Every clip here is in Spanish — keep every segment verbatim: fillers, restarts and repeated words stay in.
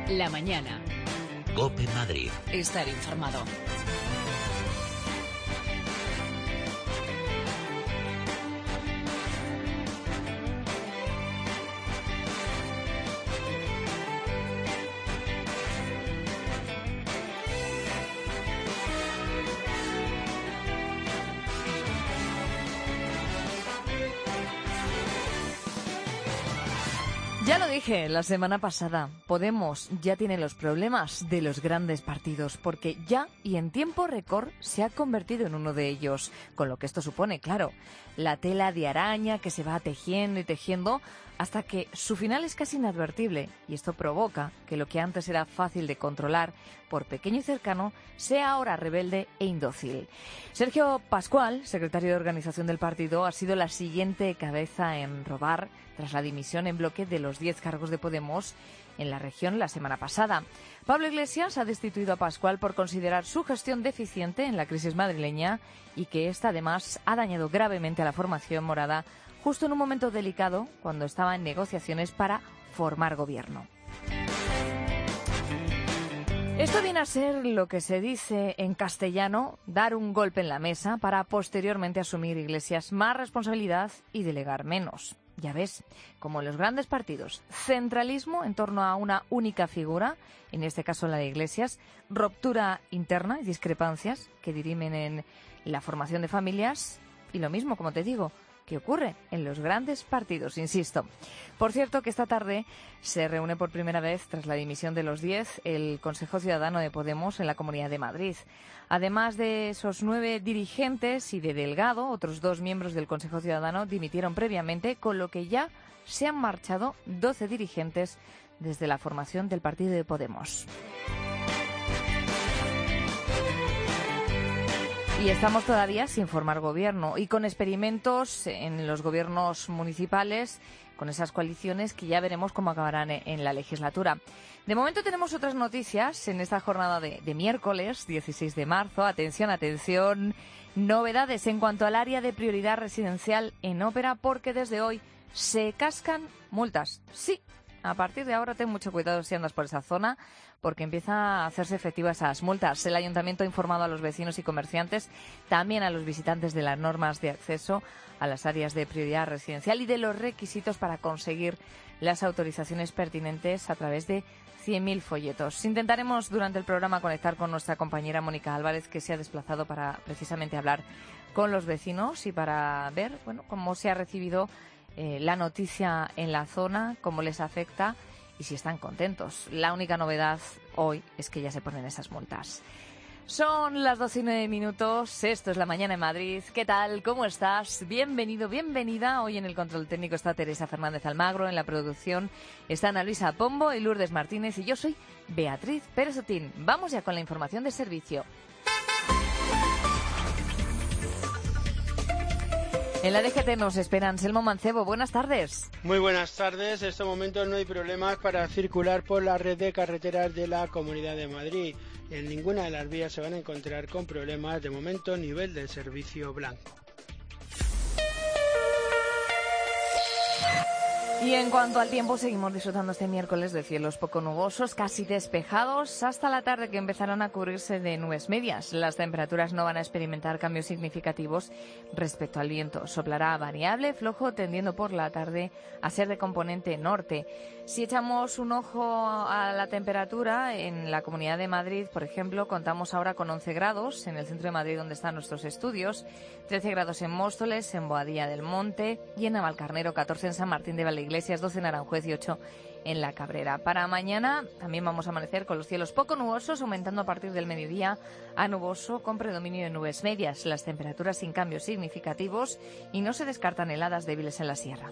La mañana. COPE Madrid. Estar informado. Ya lo dije la semana pasada, Podemos ya tiene los problemas de los grandes partidos, porque ya y en tiempo récord se ha convertido en uno de ellos, con lo que esto supone, claro, la tela de araña que se va tejiendo y tejiendo hasta que su final es casi inadvertible, y esto provoca que lo que antes era fácil de controlar por pequeño y cercano sea ahora rebelde e indócil. Sergio Pascual, secretario de organización del partido, ha sido la siguiente cabeza en rodar tras la dimisión en bloque de los diez cargos de Podemos en la región la semana pasada. Pablo Iglesias ha destituido a Pascual por considerar su gestión deficiente en la crisis madrileña y que esta además ha dañado gravemente a la formación morada justo en un momento delicado cuando estaba en negociaciones para formar gobierno. Esto viene a ser lo que se dice en castellano, dar un golpe en la mesa para posteriormente asumir Iglesias más responsabilidad y delegar menos. Ya ves, como en los grandes partidos, centralismo en torno a una única figura, en este caso la de Iglesias, ruptura interna y discrepancias que dirimen en la formación de familias y lo mismo, como te digo, que ocurre en los grandes partidos, insisto. Por cierto, que esta tarde se reúne por primera vez, tras la dimisión de los diez, el Consejo Ciudadano de Podemos en la Comunidad de Madrid. Además de esos nueve dirigentes y de Delgado, otros dos miembros del Consejo Ciudadano dimitieron previamente, con lo que ya se han marchado doce dirigentes desde la formación del partido de Podemos. Y estamos todavía sin formar gobierno y con experimentos en los gobiernos municipales, con esas coaliciones que ya veremos cómo acabarán en la legislatura. De momento tenemos otras noticias en esta jornada de, de miércoles, dieciséis de marzo. Atención, atención, novedades en cuanto al área de prioridad residencial en Ópera, porque desde hoy se cascan multas. Sí. A partir de ahora ten mucho cuidado si andas por esa zona, porque empieza a hacerse efectivas esas multas. El Ayuntamiento ha informado a los vecinos y comerciantes, también a los visitantes, de las normas de acceso a las áreas de prioridad residencial y de los requisitos para conseguir las autorizaciones pertinentes a través de cien mil folletos. Intentaremos durante el programa conectar con nuestra compañera Mónica Álvarez, que se ha desplazado para precisamente hablar con los vecinos y para ver, bueno, cómo se ha recibido Eh, la noticia en la zona, cómo les afecta y si están contentos. La única novedad hoy es que ya se ponen esas multas. Son las doce y nueve minutos, esto es La Mañana en Madrid. ¿Qué tal? ¿Cómo estás? Bienvenido, bienvenida. Hoy en el control técnico está Teresa Fernández Almagro, en la producción está Ana Luisa Pombo y Lourdes Martínez y yo soy Beatriz Pérez Otín. Vamos ya con la información de servicio. En la D G T nos espera Anselmo Mancebo. Buenas tardes. Muy buenas tardes. En estos momentos no hay problemas para circular por la red de carreteras de la Comunidad de Madrid. En ninguna de las vías se van a encontrar con problemas. De momento, nivel de servicio blanco. Y en cuanto al tiempo, seguimos disfrutando este miércoles de cielos poco nubosos, casi despejados, hasta la tarde, que empezarán a cubrirse de nubes medias. Las temperaturas no van a experimentar cambios significativos respecto al viento. Soplará variable, flojo, tendiendo por la tarde a ser de componente norte. Si echamos un ojo a la temperatura, en la Comunidad de Madrid, por ejemplo, contamos ahora con once grados en el centro de Madrid, donde están nuestros estudios, trece grados en Móstoles, en Boadilla del Monte y en Navalcarnero, catorce en San Martín de Valleiglesias, doce en Aranjuez y ocho en La Cabrera. Para mañana también vamos a amanecer con los cielos poco nubosos, aumentando a partir del mediodía a nuboso con predominio de nubes medias. Las temperaturas sin cambios significativos y no se descartan heladas débiles en la sierra.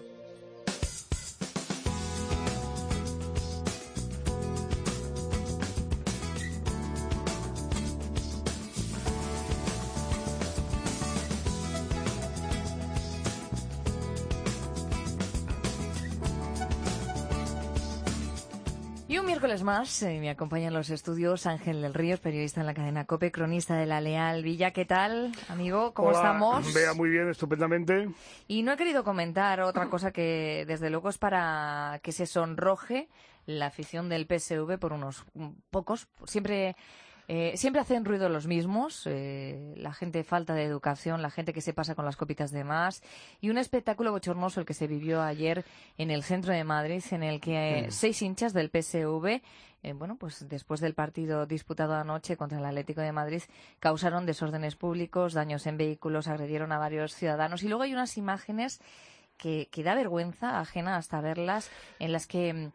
Y un miércoles más eh, me acompaña en los estudios Ángel del Ríos, periodista en la cadena COPE, cronista de La Leal Villa. ¿Qué tal, amigo? ¿Cómo Hola, estamos? Vea, muy bien, estupendamente. Y no he querido comentar otra cosa que, desde luego, es para que se sonroje la afición del P S V por unos pocos. Siempre... Eh, siempre hacen ruido los mismos, eh, la gente falta de educación, la gente que se pasa con las copitas de más, y un espectáculo bochornoso el que se vivió ayer en el centro de Madrid, en el que eh, seis hinchas del P S V, eh, bueno, pues después del partido disputado anoche contra el Atlético de Madrid, causaron desórdenes públicos, daños en vehículos, agredieron a varios ciudadanos, y luego hay unas imágenes que, que da vergüenza ajena hasta verlas, en las que...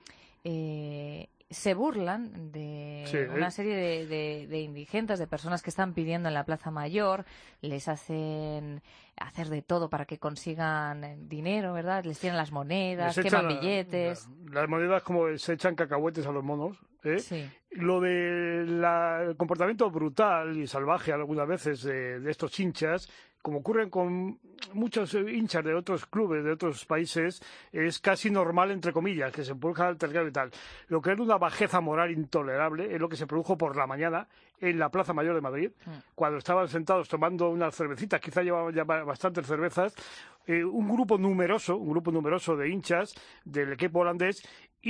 Eh, se burlan de sí, una ¿eh? serie de, de, de indigentes, de personas que están pidiendo en la Plaza Mayor, les hacen hacer de todo para que consigan dinero, ¿verdad? Les tiran las monedas, Les queman echan billetes. La, las monedas como se echan cacahuetes a los monos, ¿eh? Sí. Lo de la, el comportamiento brutal y salvaje algunas veces de, de estos hinchas, como ocurren con muchos hinchas de otros clubes, de otros países, es casi normal, entre comillas, que se produzca altercado y tal. Lo que es una bajeza moral intolerable es lo que se produjo por la mañana en la Plaza Mayor de Madrid, mm. cuando estaban sentados tomando unas cervecitas, quizá llevaban ya bastantes cervezas, eh, un grupo numeroso, un grupo numeroso de hinchas del equipo holandés,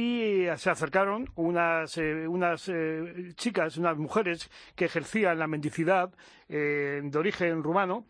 y se acercaron unas eh, unas eh, chicas, unas mujeres que ejercían la mendicidad eh, de origen rumano,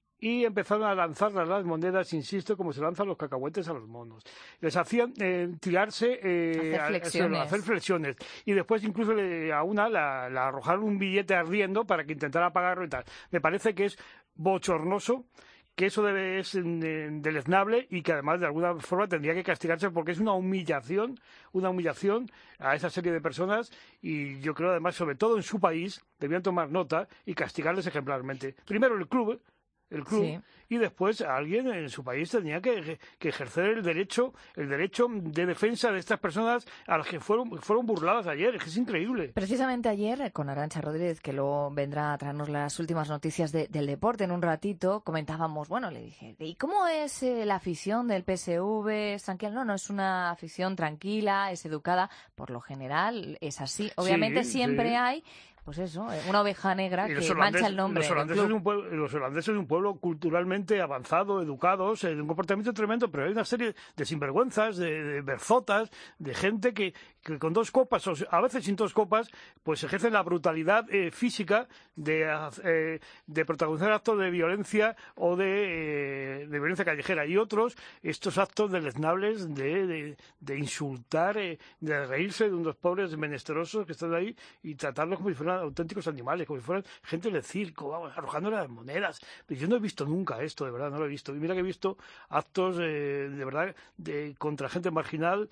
y empezaron a lanzarlas las monedas, insisto, como se lanzan los cacahuetes a los monos. Les hacían eh, tirarse, eh, hacer, flexiones. A, a hacer flexiones. Y después incluso le, a una la, la arrojaron un billete ardiendo para que intentara pagarlo y tal. Me parece que es bochornoso, que eso debe, es deleznable y que además de alguna forma tendría que castigarse, porque es una humillación, una humillación a esa serie de personas, y yo creo además, sobre todo en su país, debían tomar nota y castigarles ejemplarmente. Primero el club, el club, sí. Y después alguien en su país tenía que, que ejercer el derecho, el derecho de defensa de estas personas a las que fueron, fueron burladas ayer. Es que es increíble. Precisamente ayer, con Arantxa Rodríguez, que luego vendrá a traernos las últimas noticias de, del deporte en un ratito, comentábamos, bueno, le dije, ¿y cómo es eh, la afición del P S V? ¿Es tranquila? No, no, es una afición tranquila, es educada. Por lo general es así. Obviamente sí, siempre sí. hay... Pues eso, una oveja negra que holandés, mancha el nombre los holandeses, del club. Un pueblo, los holandeses son un pueblo culturalmente avanzado, educados, de un comportamiento tremendo, pero hay una serie de sinvergüenzas, de, de berzotas, de gente que, que con dos copas, o a veces sin dos copas, pues ejercen la brutalidad eh, física de, eh, de protagonizar actos de violencia o de, eh, de violencia callejera. Y otros, estos actos deleznables de, de, de insultar, eh, de reírse de unos pobres menesterosos que están ahí y tratarlos como si fueran auténticos animales, como si fueran gente del circo, vamos, arrojándole las monedas. Pero yo no he visto nunca esto, de verdad, no lo he visto. Y mira que he visto actos, eh, de verdad, de, contra gente marginal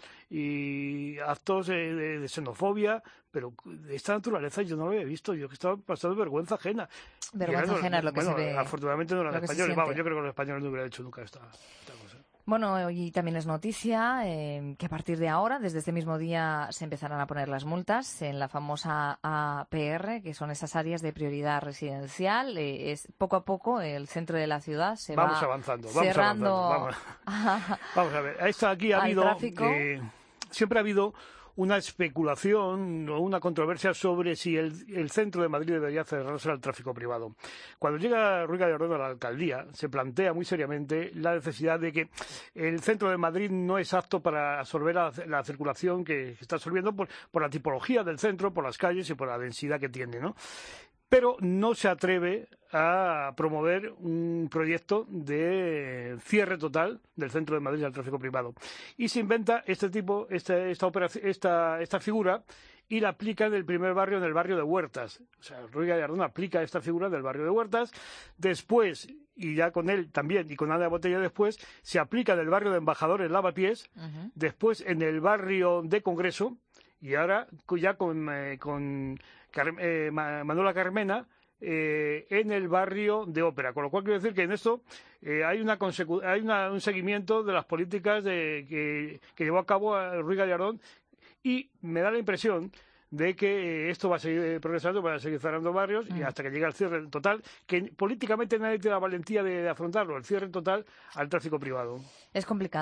y actos eh, de, de xenofobia, pero de esta naturaleza yo no lo había visto. Yo que estaba pasando vergüenza ajena. Vergüenza ajena es lo que bueno, se ve. Afortunadamente no eran españoles, vamos, yo creo que los españoles no hubieran hecho nunca esta, esta cosa. Bueno, hoy también es noticia eh, que a partir de ahora, desde este mismo día, se empezarán a poner las multas en la famosa A P R, que son esas áreas de prioridad residencial. Eh, es poco a poco el centro de la ciudad se vamos va avanzando, vamos cerrando. Avanzando, vamos. Vamos a ver, esta aquí ha habido, eh, siempre ha habido una especulación o una controversia sobre si el, el centro de Madrid debería cerrarse al tráfico privado. Cuando llega Ruiz Gallardón a la alcaldía, se plantea muy seriamente la necesidad de que el centro de Madrid no es apto para absorber la, la circulación que está absorbiendo por, por la tipología del centro, por las calles y por la densidad que tiene, ¿no? Pero no se atreve a promover un proyecto de cierre total del centro de Madrid al tráfico privado. Y se inventa este tipo, esta, esta, operación, esta, esta figura, y la aplica en el primer barrio, en el barrio de Huertas. O sea, Ruiz Gallardón aplica esta figura del barrio de Huertas. Después, y ya con él también, y con Ana Botella después, se aplica en el barrio de Embajadores Lavapiés, uh-huh. Después en el barrio de Congreso, y ahora ya con... Eh, con Car eh, Manuela Carmena, eh, en el barrio de Ópera. Con lo cual quiero decir que en esto eh, hay, una hay una, un seguimiento de las políticas de, que, que llevó a cabo Ruiz Gallardón, y me da la impresión de que eh, esto va a seguir progresando, va a seguir cerrando barrios, mm. y hasta que llegue al cierre total, que políticamente nadie tiene la valentía de, de afrontarlo, el cierre total al tráfico privado. Es complicado.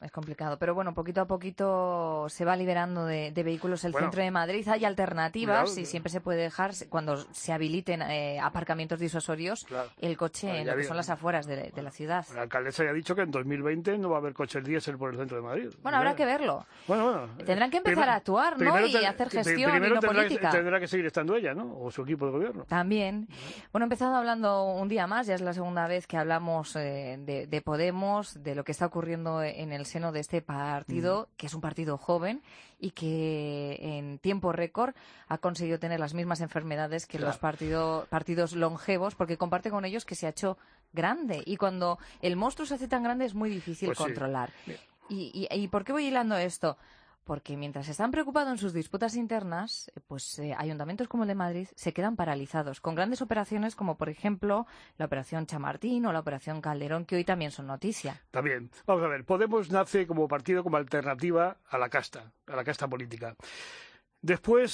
Es complicado, pero bueno, poquito a poquito se va liberando de, de vehículos el bueno, centro de Madrid. Hay alternativas cuidado, y siempre se puede dejar, cuando se habiliten eh, aparcamientos disuasorios, claro, el coche claro, en lo que son las afueras de, de la ciudad. La alcaldesa ya ha dicho que en dos mil veinte no va a haber coches diésel por el centro de Madrid. Bueno, habrá que verlo. Bueno, bueno. Tendrán que empezar primero, a actuar, ¿no? Y hacer gestión primero y no tendrá política. Que, tendrá que seguir estando ella, ¿no? O su equipo de gobierno. También. Bueno, he empezado hablando un día más, ya es la segunda vez que hablamos eh, de, de Podemos, de lo que está ocurriendo en el seno de este país. partido, que es un partido joven y que en tiempo récord ha conseguido tener las mismas enfermedades que claro. los partido, partidos longevos, porque comparte con ellos que se ha hecho grande. Y cuando el monstruo se hace tan grande es muy difícil pues controlar. Sí. ¿Y, y, ¿Y por qué voy hilando esto? Porque mientras están preocupados en sus disputas internas, pues eh, ayuntamientos como el de Madrid se quedan paralizados, con grandes operaciones como, por ejemplo, la Operación Chamartín o la Operación Calderón, que hoy también son noticia. También. Vamos a ver, Podemos nace como partido, como alternativa a la casta, a la casta política. Después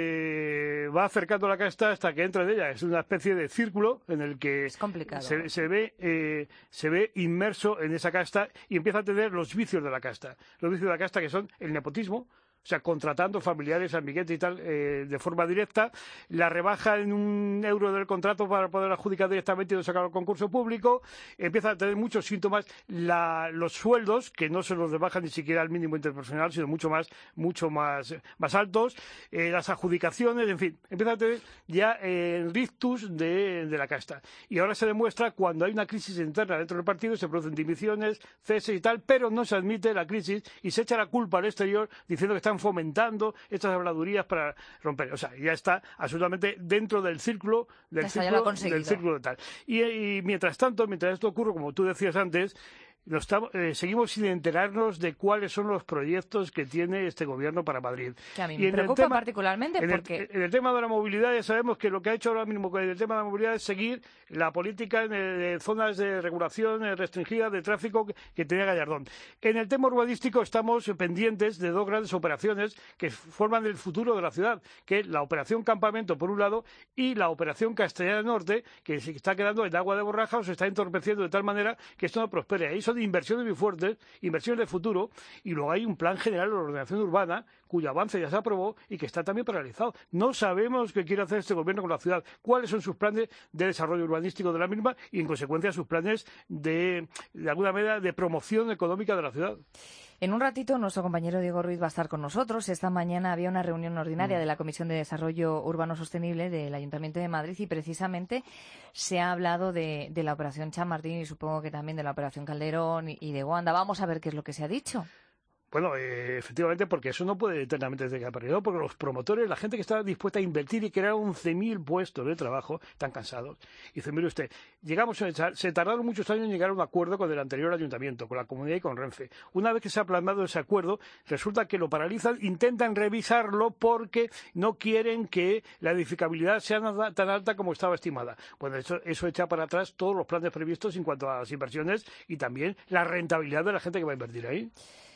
eh, va acercando la casta hasta que entra en ella. Es una especie de círculo en el que es complicado. Se, se, ve, eh, se ve inmerso en esa casta y empieza a tener los vicios de la casta. Los vicios de la casta que son el nepotismo, o sea, contratando familiares, amiguetes y tal, eh, de forma directa, la rebaja en un euro del contrato para poder adjudicar directamente y no sacar al concurso público, empieza a tener muchos síntomas, la, los sueldos, que no se los rebajan ni siquiera al mínimo interprofesional, sino mucho más, mucho más, más altos, eh, las adjudicaciones, en fin, empieza a tener ya eh, el rictus de, de la casta. Y ahora se demuestra cuando hay una crisis interna dentro del partido, se producen dimisiones, ceses y tal, pero no se admite la crisis y se echa la culpa al exterior diciendo que están fomentando estas habladurías para romper. O sea, ya está absolutamente dentro del círculo del círculo, del círculo tal. Y, y mientras tanto, mientras esto ocurre, como tú decías antes, Nos estamos, eh, seguimos sin enterarnos de cuáles son los proyectos que tiene este gobierno para Madrid. Que a mí me preocupa tema, particularmente en porque... El, en el tema de la movilidad ya sabemos que lo que ha hecho ahora mismo con el tema de la movilidad es seguir la política en el, zonas de regulación restringida de tráfico que, que tenía Gallardón. En el tema urbanístico estamos pendientes de dos grandes operaciones que forman el futuro de la ciudad, que es la Operación Campamento por un lado y la Operación Castellana Norte, que se está quedando en agua de borraja o se está entorpeciendo de tal manera que esto no prospere. Ahí son de inversiones muy fuertes, inversiones de futuro, y luego hay un plan general de ordenación urbana cuyo avance ya se aprobó y que está también paralizado. No sabemos qué quiere hacer este gobierno con la ciudad, cuáles son sus planes de desarrollo urbanístico de la misma y, en consecuencia, sus planes de, de alguna manera, de promoción económica de la ciudad. En un ratito nuestro compañero Diego Ruiz va a estar con nosotros. Esta mañana había una reunión ordinaria de la Comisión de Desarrollo Urbano Sostenible del Ayuntamiento de Madrid y precisamente se ha hablado de, de la Operación Chamartín y supongo que también de la Operación Calderón y, y de Wanda. Vamos a ver qué es lo que se ha dicho. Bueno, eh, efectivamente, porque eso no puede eternamente ser perdido, porque los promotores, la gente que está dispuesta a invertir y crear once mil puestos de trabajo, están cansados. Y dice, mire usted, llegamos a echar, se tardaron muchos años en llegar a un acuerdo con el anterior ayuntamiento, con la comunidad y con Renfe. Una vez que se ha plasmado ese acuerdo, resulta que lo paralizan, intentan revisarlo porque no quieren que la edificabilidad sea tan alta como estaba estimada. Bueno, eso, eso echa para atrás todos los planes previstos en cuanto a las inversiones y también la rentabilidad de la gente que va a invertir ahí.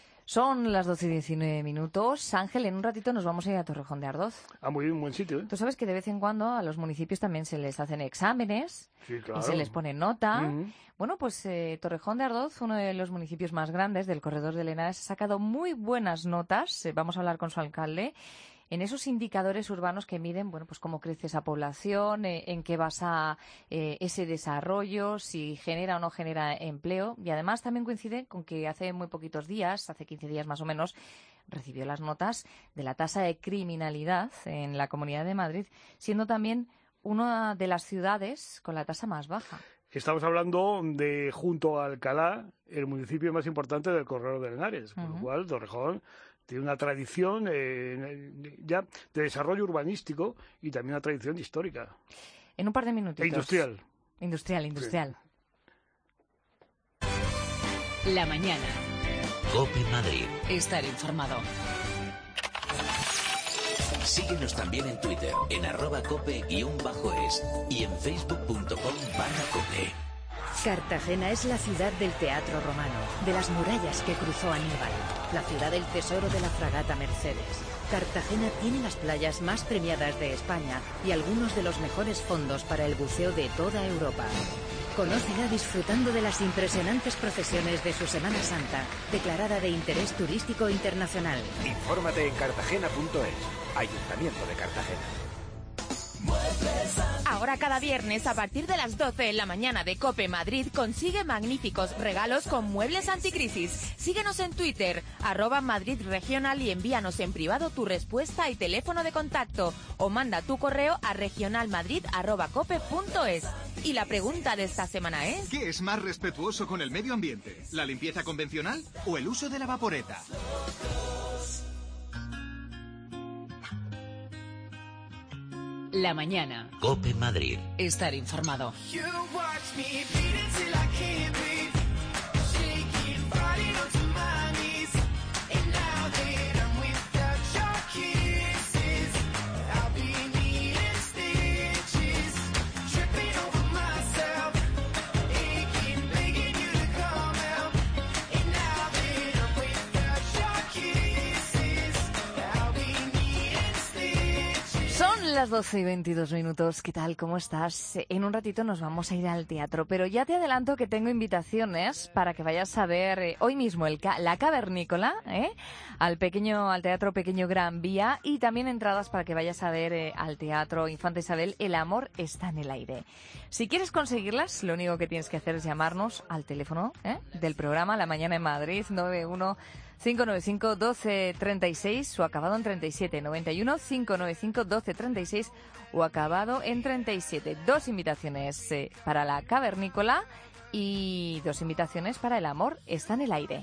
Son las doce y diecinueve minutos. Ángel, en un ratito nos vamos a ir a Torrejón de Ardoz. Ah, muy bien, un buen sitio, ¿eh? Tú sabes que de vez en cuando a los municipios también se les hacen exámenes, sí, claro, y se les pone nota. Uh-huh. Bueno, pues eh, Torrejón de Ardoz, uno de los municipios más grandes del corredor de Henares, ha sacado muy buenas notas. Eh, vamos a hablar con su alcalde. En esos indicadores urbanos que miden, bueno, pues cómo crece esa población, eh, en qué basa eh, ese desarrollo, si genera o no genera empleo. Y además también coincide con que hace muy poquitos días, hace quince días más o menos, recibió las notas de la tasa de criminalidad en la Comunidad de Madrid, siendo también una de las ciudades con la tasa más baja. Estamos hablando de, junto a Alcalá, el municipio más importante del corredor de Henares, por uh-huh. lo cual Torrejón tiene una tradición eh, ya de desarrollo urbanístico y también una tradición histórica. En un par de minutitos. E industrial. Industrial, industrial. Sí. La mañana. COPE Madrid. Estar informado. Síguenos también en Twitter, en arroba cope-es y en facebook punto com barra cope. Cartagena es la ciudad del teatro romano, de las murallas que cruzó Aníbal, la ciudad del tesoro de la fragata Mercedes. Cartagena tiene las playas más premiadas de España y algunos de los mejores fondos para el buceo de toda Europa. Conócela disfrutando de las impresionantes procesiones de su Semana Santa, declarada de interés turístico internacional. Infórmate en cartagena punto es. Ayuntamiento de Cartagena. Ahora cada viernes a partir de las doce de la mañana de COPE Madrid consigue magníficos regalos con muebles anticrisis. Síguenos en Twitter, arroba Madrid Regional, y envíanos en privado tu respuesta y teléfono de contacto, o manda tu correo a regionalmadrid arroba cope punto es. Y la pregunta de esta semana es: ¿qué es más respetuoso con el medio ambiente? ¿La limpieza convencional o el uso de la vaporeta? La mañana. COPE Madrid. Estar informado. Las doce y veintidós minutos, ¿qué tal? ¿Cómo estás? En un ratito nos vamos a ir al teatro, pero ya te adelanto que tengo invitaciones para que vayas a ver eh, hoy mismo el ca la Cavernícola, ¿eh? al pequeño, al Teatro Pequeño Gran Vía, y también entradas para que vayas a ver eh, al Teatro Infanta Isabel El amor está en el aire. Si quieres conseguirlas, lo único que tienes que hacer es llamarnos al teléfono ¿eh? del programa La Mañana en Madrid, nueve uno cinco nueve cinco, doce treinta y seis o acabado en treinta y siete, noventa y uno, cinco nueve cinco, doce treinta y seis o acabado en treinta y siete. Dos invitaciones eh, para la Cavernícola y dos invitaciones para El amor está en el aire.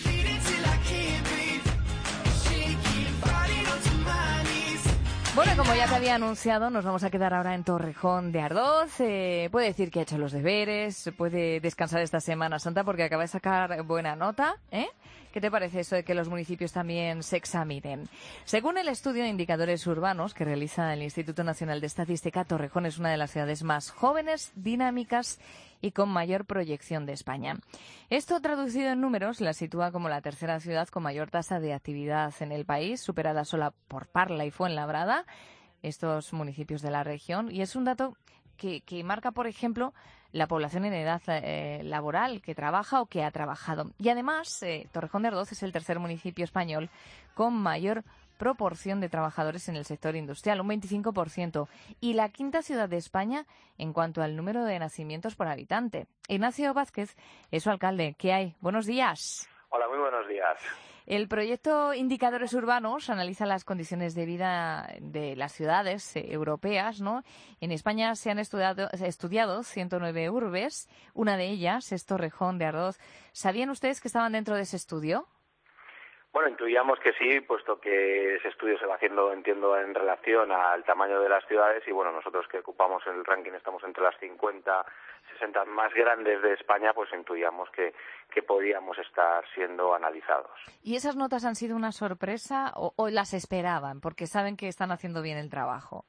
Bueno, como ya te había anunciado, nos vamos a quedar ahora en Torrejón de Ardoz. Eh, puede decir que ha hecho los deberes, puede descansar esta Semana Santa porque acaba de sacar buena nota, ¿eh? ¿Qué te parece eso de que los municipios también se examinen? Según el estudio de indicadores urbanos que realiza el Instituto Nacional de Estadística, Torrejón es una de las ciudades más jóvenes, dinámicas y con mayor proyección de España. Esto, traducido en números, la sitúa como la tercera ciudad con mayor tasa de actividad en el país, superada sola por Parla y Fuenlabrada, estos municipios de la región. Y es un dato que, que marca, por ejemplo, la población en edad eh, laboral que trabaja o que ha trabajado. Y además, eh, Torrejón de Ardoz es el tercer municipio español con mayor proporción de trabajadores en el sector industrial, un veinticinco por ciento, y la quinta ciudad de España en cuanto al número de nacimientos por habitante. Ignacio Vázquez es su alcalde. ¿Qué hay? Buenos días. Hola, muy buenos días. El proyecto Indicadores Urbanos analiza las condiciones de vida de las ciudades eh, europeas, ¿no? En España se han estudiado, estudiado ciento nueve urbes, una de ellas es Torrejón de Ardoz. ¿Sabían ustedes que estaban dentro de ese estudio? Bueno, intuíamos que sí, puesto que ese estudio se va haciendo, entiendo, en relación al tamaño de las ciudades y, bueno, nosotros que ocupamos el ranking estamos entre las cincuenta, sesenta más grandes de España, pues intuíamos que, que podíamos estar siendo analizados. ¿Y esas notas han sido una sorpresa o, o las esperaban porque saben que están haciendo bien el trabajo?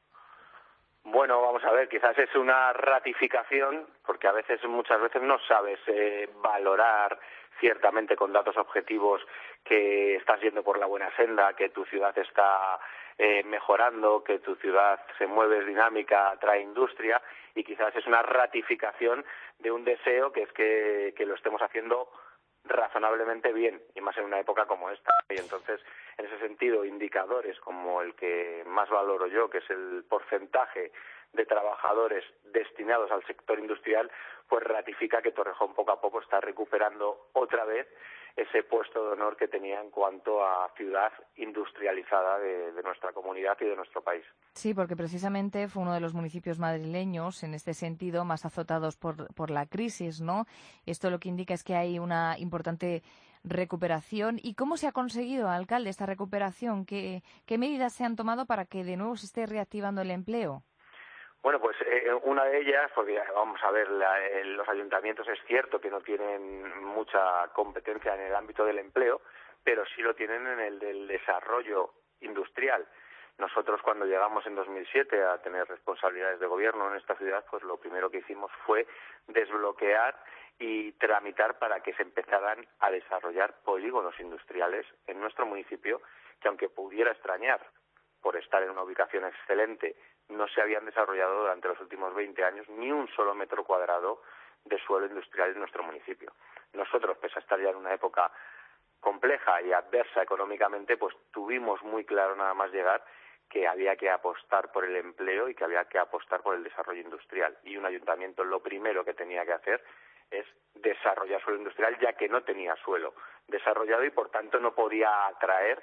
Bueno, vamos a ver, quizás es una ratificación, porque a veces, muchas veces no sabes eh, valorar ciertamente con datos objetivos que estás yendo por la buena senda, que tu ciudad está eh, mejorando, que tu ciudad se mueve, es dinámica, atrae industria, y quizás es una ratificación de un deseo que es que, que lo estemos haciendo razonablemente bien, y más en una época como esta. Y entonces, en ese sentido, indicadores como el que más valoro yo, que es el porcentaje de trabajadores destinados al sector industrial, pues ratifica que Torrejón poco a poco está recuperando otra vez ese puesto de honor que tenía en cuanto a ciudad industrializada de, de nuestra comunidad y de nuestro país. Sí, porque precisamente fue uno de los municipios madrileños, en este sentido, más azotados por, por la crisis, ¿no? Esto lo que indica es que hay una importante recuperación. ¿Y cómo se ha conseguido, alcalde, esta recuperación? ¿Qué, qué medidas se han tomado para que de nuevo se esté reactivando el empleo? Bueno, pues eh, una de ellas, porque vamos a ver, la, eh, los ayuntamientos es cierto que no tienen mucha competencia en el ámbito del empleo, pero sí lo tienen en el del desarrollo industrial. Nosotros, cuando llegamos en dos mil siete a tener responsabilidades de gobierno en esta ciudad, pues lo primero que hicimos fue desbloquear y tramitar para que se empezaran a desarrollar polígonos industriales en nuestro municipio, que aunque pudiera extrañar por estar en una ubicación excelente, no se habían desarrollado durante los últimos veinte años ni un solo metro cuadrado de suelo industrial en nuestro municipio. Nosotros, pese a estar ya en una época compleja y adversa económicamente, pues tuvimos muy claro nada más llegar que había que apostar por el empleo y que había que apostar por el desarrollo industrial. Y un ayuntamiento lo primero que tenía que hacer es desarrollar suelo industrial, ya que no tenía suelo desarrollado y por tanto no podía atraer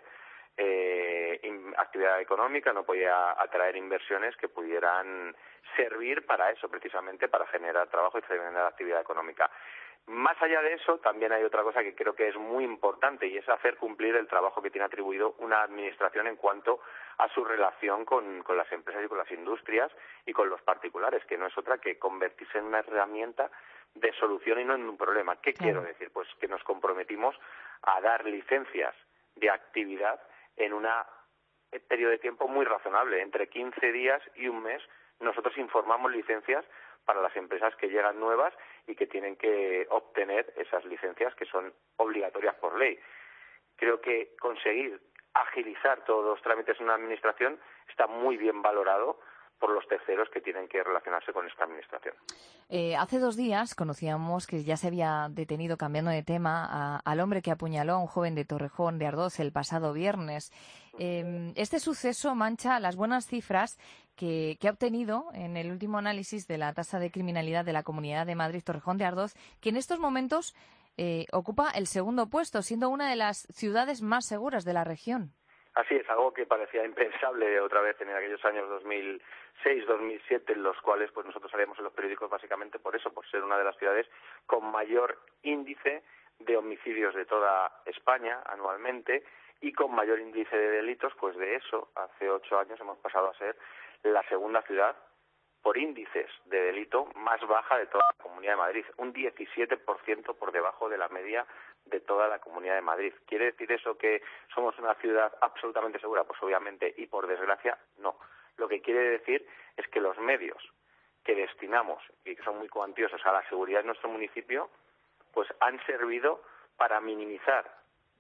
eh, actividad económica, no podía atraer inversiones que pudieran servir para eso, precisamente para generar trabajo y generar actividad económica. Más allá de eso, también hay otra cosa que creo que es muy importante y es hacer cumplir el trabajo que tiene atribuido una administración en cuanto a su relación con, con las empresas y con las industrias y con los particulares, que no es otra que convertirse en una herramienta de solución y no en un problema. ¿Qué claro. quiero decir? Pues que nos comprometimos a dar licencias de actividad en un periodo de tiempo muy razonable, entre quince días y un mes. Nosotros informamos licencias para las empresas que llegan nuevas y que tienen que obtener esas licencias que son obligatorias por ley. Creo que conseguir agilizar todos los trámites en una administración está muy bien valorado por los terceros que tienen que relacionarse con esta administración. Eh, hace dos días conocíamos que ya se había detenido, cambiando de tema, a, al hombre que apuñaló a un joven de Torrejón de Ardoz el pasado viernes. Eh, este suceso mancha las buenas cifras que, que ha obtenido en el último análisis de la tasa de criminalidad de la Comunidad de Madrid Torrejón de Ardoz, que en estos momentos eh, ocupa el segundo puesto, siendo una de las ciudades más seguras de la región. Así es, algo que parecía impensable otra vez en aquellos años dos mil seis, dos mil siete, en los cuales pues nosotros salíamos en los periódicos básicamente por eso, por ser una de las ciudades con mayor índice de homicidios de toda España anualmente y con mayor índice de delitos. Pues de eso, hace ocho años hemos pasado a ser la segunda ciudad por índices de delito más baja de toda la Comunidad de Madrid, un diecisiete por ciento por debajo de la media de toda la Comunidad de Madrid. ¿Quiere decir eso que somos una ciudad absolutamente segura? Pues obviamente, y por desgracia, no. Lo que quiere decir es que los medios que destinamos, y que son muy cuantiosos, a la seguridad de nuestro municipio, pues han servido para minimizar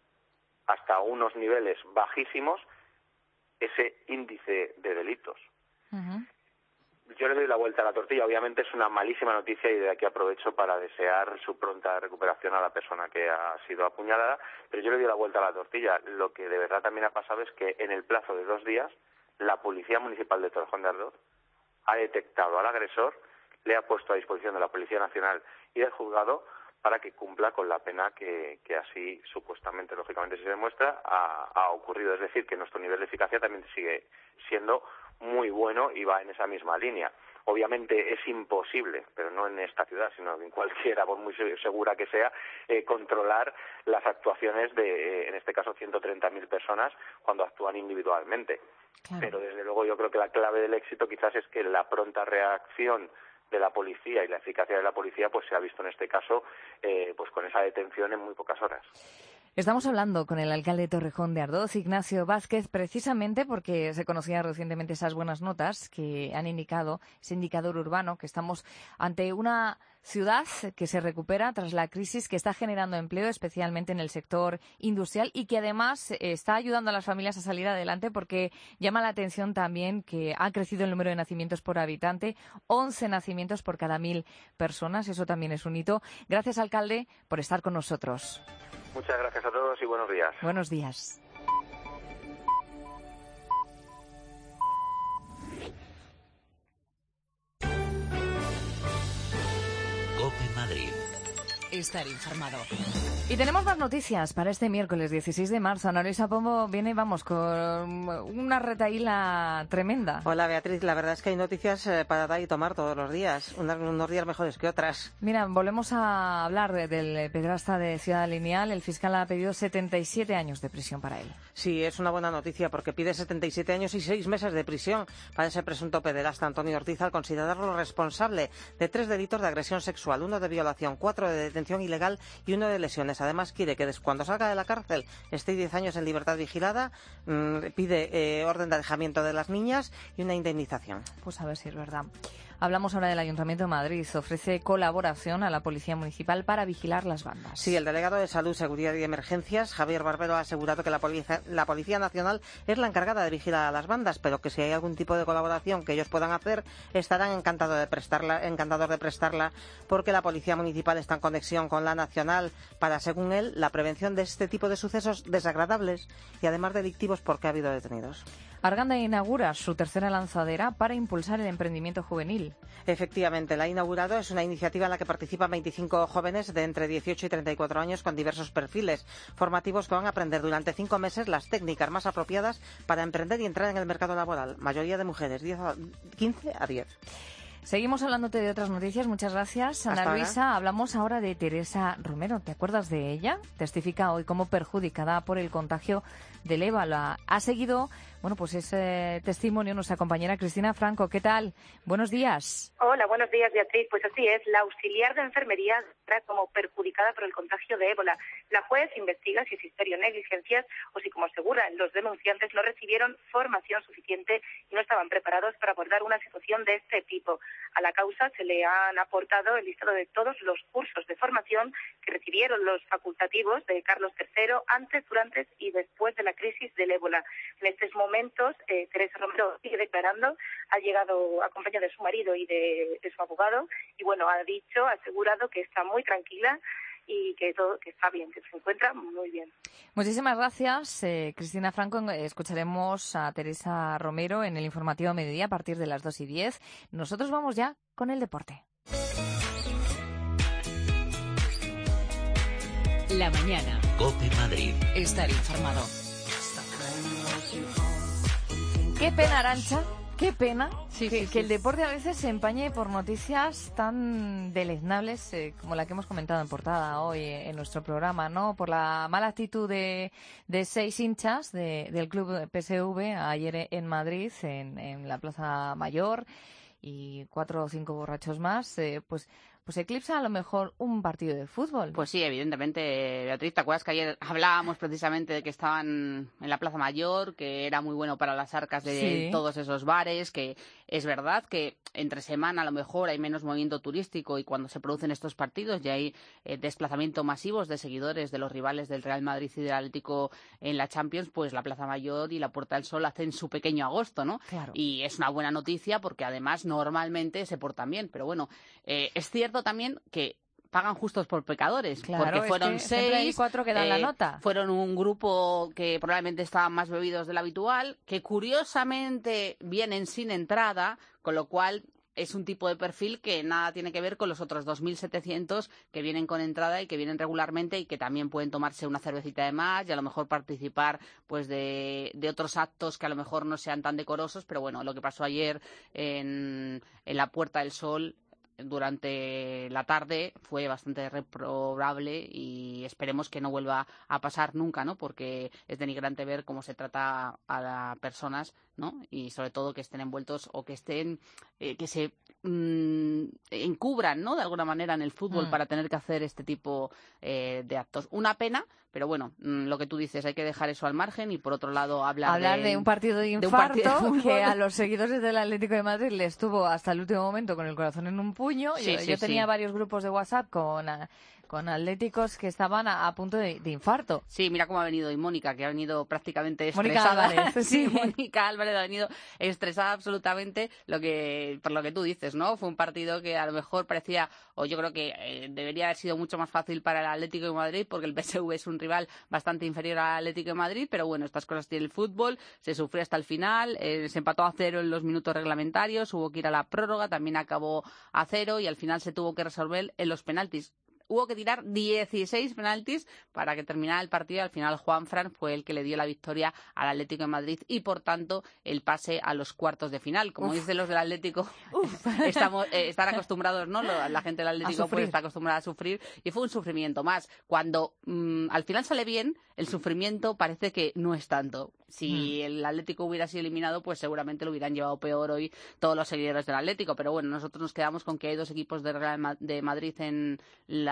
hasta unos niveles bajísimos ese índice de delitos. Uh-huh. Yo le doy la vuelta a la tortilla. Obviamente es una malísima noticia y de aquí aprovecho para desear su pronta recuperación a la persona que ha sido apuñalada, pero yo le doy la vuelta a la tortilla. Lo que de verdad también ha pasado es que en el plazo de dos días la Policía Municipal de Torrejón de Ardoz ha detectado al agresor, le ha puesto a disposición de la Policía Nacional y del juzgado para que cumpla con la pena que, que así supuestamente, lógicamente, se demuestra, ha, ha ocurrido. Es decir, que nuestro nivel de eficacia también sigue siendo muy bueno y va en esa misma línea. Obviamente es imposible, pero no en esta ciudad, sino en cualquiera, por muy segura que sea, eh, controlar las actuaciones de, eh, en este caso, ciento treinta mil personas cuando actúan individualmente. Claro. Pero desde luego yo creo que la clave del éxito quizás es que la pronta reacción de la policía y la eficacia de la policía pues se ha visto en este caso eh, pues con esa detención en muy pocas horas. Estamos hablando con el alcalde de Torrejón de Ardoz, Ignacio Vázquez, precisamente porque se conocían recientemente esas buenas notas que han indicado, ese indicador urbano, que estamos ante una ciudad que se recupera tras la crisis, que está generando empleo, especialmente en el sector industrial, y que además está ayudando a las familias a salir adelante, porque llama la atención también que ha crecido el número de nacimientos por habitante, once nacimientos por cada mil personas. Eso también es un hito. Gracias, alcalde, por estar con nosotros. Muchas gracias a todos y buenos días. Buenos días. COPE Madrid. Estar informado. Y tenemos más noticias para este miércoles dieciséis de marzo. Ana Luisa Pombo viene, vamos, con una retahíla tremenda. Hola, Beatriz. La verdad es que hay noticias para dar y tomar todos los días. Unas, unos días mejores que otras. Mira, volvemos a hablar del pederasta de Ciudad Lineal. El fiscal ha pedido setenta y siete años de prisión para él. Sí, es una buena noticia porque pide setenta y siete años y seis meses de prisión para ese presunto pederasta Antonio Ortiz, al considerarlo responsable de tres delitos de agresión sexual, uno de violación, cuatro de detención ilegal y uno de lesiones. Además, quiere que cuando salga de la cárcel esté diez años en libertad vigilada, mmm, pide eh, orden de alejamiento de las niñas y una indemnización. Pues a ver si es verdad. Hablamos ahora del Ayuntamiento de Madrid. Ofrece colaboración a la Policía Municipal para vigilar las bandas. Sí, el delegado de Salud, Seguridad y Emergencias, Javier Barbero, ha asegurado que la Policía, la Policía Nacional es la encargada de vigilar a las bandas, pero que si hay algún tipo de colaboración que ellos puedan hacer, estarán encantados de prestarla, encantados de prestarla, porque la Policía Municipal está en conexión con la Nacional para, según él, la prevención de este tipo de sucesos desagradables y además delictivos, porque ha habido detenidos. Arganda inaugura su tercera lanzadera para impulsar el emprendimiento juvenil. Efectivamente, la ha inaugurado. Es una iniciativa en la que participan veinticinco jóvenes de entre dieciocho y treinta y cuatro años con diversos perfiles formativos que van a aprender durante cinco meses las técnicas más apropiadas para emprender y entrar en el mercado laboral. Mayoría de mujeres, quince a diez. Seguimos hablándote de otras noticias. Muchas gracias, Ana Hasta Luisa. ahora. Hablamos ahora de Teresa Romero. ¿Te acuerdas de ella? Testifica hoy como perjudicada por el contagio del ébola. Ha seguido, bueno, pues ese testimonio nuestra compañera Cristina Franco. ¿Qué tal? Buenos días. Hola, buenos días, Beatriz. Pues así es, la auxiliar de enfermería está como perjudicada por el contagio de ébola. La juez investiga si existieron negligencias o si, como aseguran los denunciantes, no recibieron formación suficiente y no estaban preparados para abordar una situación de este tipo. A la causa se le han aportado el listado de todos los cursos de formación que recibieron los facultativos de Carlos tercero antes, durante y después de la crisis del ébola. En estos momentos, eh, Teresa Romero sigue declarando, ha llegado acompañada de su marido y de, de su abogado, y bueno, ha dicho, ha asegurado que está muy tranquila y que todo que está bien, que se encuentra muy bien. Muchísimas gracias, eh, Cristina Franco. Escucharemos a Teresa Romero en el informativo Mediodía a partir de las dos y diez. Nosotros vamos ya con el deporte. La mañana. COPE Madrid. Estar informado. Qué pena, Arantxa. Qué pena sí, que, sí, sí. que el deporte a veces se empañe por noticias tan deleznables eh, como la que hemos comentado en portada hoy eh, en nuestro programa, ¿no? Por la mala actitud de, de seis hinchas de, del club P S V ayer en Madrid, en, en la Plaza Mayor, y cuatro o cinco borrachos más, eh, pues... pues eclipsa a lo mejor un partido de fútbol. Pues sí, evidentemente, Beatriz, ¿te acuerdas que ayer hablábamos precisamente de que estaban en la Plaza Mayor, que era muy bueno para las arcas de Sí. todos esos bares, que es verdad que entre semana a lo mejor hay menos movimiento turístico y cuando se producen estos partidos ya hay eh, desplazamiento masivos de seguidores de los rivales del Real Madrid y del Atlético en la Champions, pues la Plaza Mayor y la Puerta del Sol hacen su pequeño agosto, ¿no? Claro. Y es una buena noticia porque además normalmente se portan bien, pero bueno, eh, es cierto también que pagan justos por pecadores, Claro, porque es fueron que siempre hay seis, cuatro que dan la nota. fueron un grupo que probablemente estaban más bebidos del habitual, que curiosamente vienen sin entrada, con lo cual es un tipo de perfil que nada tiene que ver con los otros dos mil setecientos que vienen con entrada y que vienen regularmente y que también pueden tomarse una cervecita de más y a lo mejor participar pues de, de otros actos que a lo mejor no sean tan decorosos, pero bueno, lo que pasó ayer en, en la Puerta del Sol durante la tarde fue bastante reprobable y esperemos que no vuelva a pasar nunca, ¿no? Porque es denigrante ver cómo se trata a las personas, ¿no? Y sobre todo que estén envueltos o que estén, eh, que se mmm, encubran, ¿no? De alguna manera en el fútbol Mm. para tener que hacer este tipo eh, de actos. Una pena, pero bueno, mmm, lo que tú dices, hay que dejar eso al margen y por otro lado hablar, Hablar de, de un partido de de un infarto partido de fútbol. que a los seguidores del Atlético de Madrid les tuvo hasta el último momento con el corazón en un puño. Sí, yo sí, yo tenía sí. varios grupos de WhatsApp con, a- con atléticos que estaban a, a punto de, de infarto. Sí, mira cómo ha venido y Mónica, que ha venido prácticamente Mónica estresada. Álvarez, sí, sí. Mónica Álvarez ha venido estresada absolutamente, lo que por lo que tú dices, ¿no? Fue un partido que a lo mejor parecía, o yo creo que eh, debería haber sido mucho más fácil para el Atlético de Madrid, porque el P S V es un rival bastante inferior al Atlético de Madrid, pero bueno, estas cosas tiene el fútbol, se sufrió hasta el final, eh, se empató a cero en los minutos reglamentarios, hubo que ir a la prórroga, también acabó a cero y al final se tuvo que resolver en los penaltis. Hubo que tirar dieciséis penaltis para que terminara el partido y al final Juanfran fue el que le dio la victoria al Atlético de Madrid y por tanto el pase a los cuartos de final. Como Uf. dicen los del Atlético, estamos, eh, están acostumbrados, ¿no? Lo- La gente del Atlético pues, sufrir. está acostumbrada a sufrir y fue un sufrimiento más. Cuando mm, al final sale bien, el sufrimiento parece que no es tanto. Si el Atlético hubiera sido eliminado, pues seguramente lo hubieran llevado peor hoy todos los seguidores del Atlético. Pero bueno, nosotros nos quedamos con que hay dos equipos de Real Ma- de Madrid en la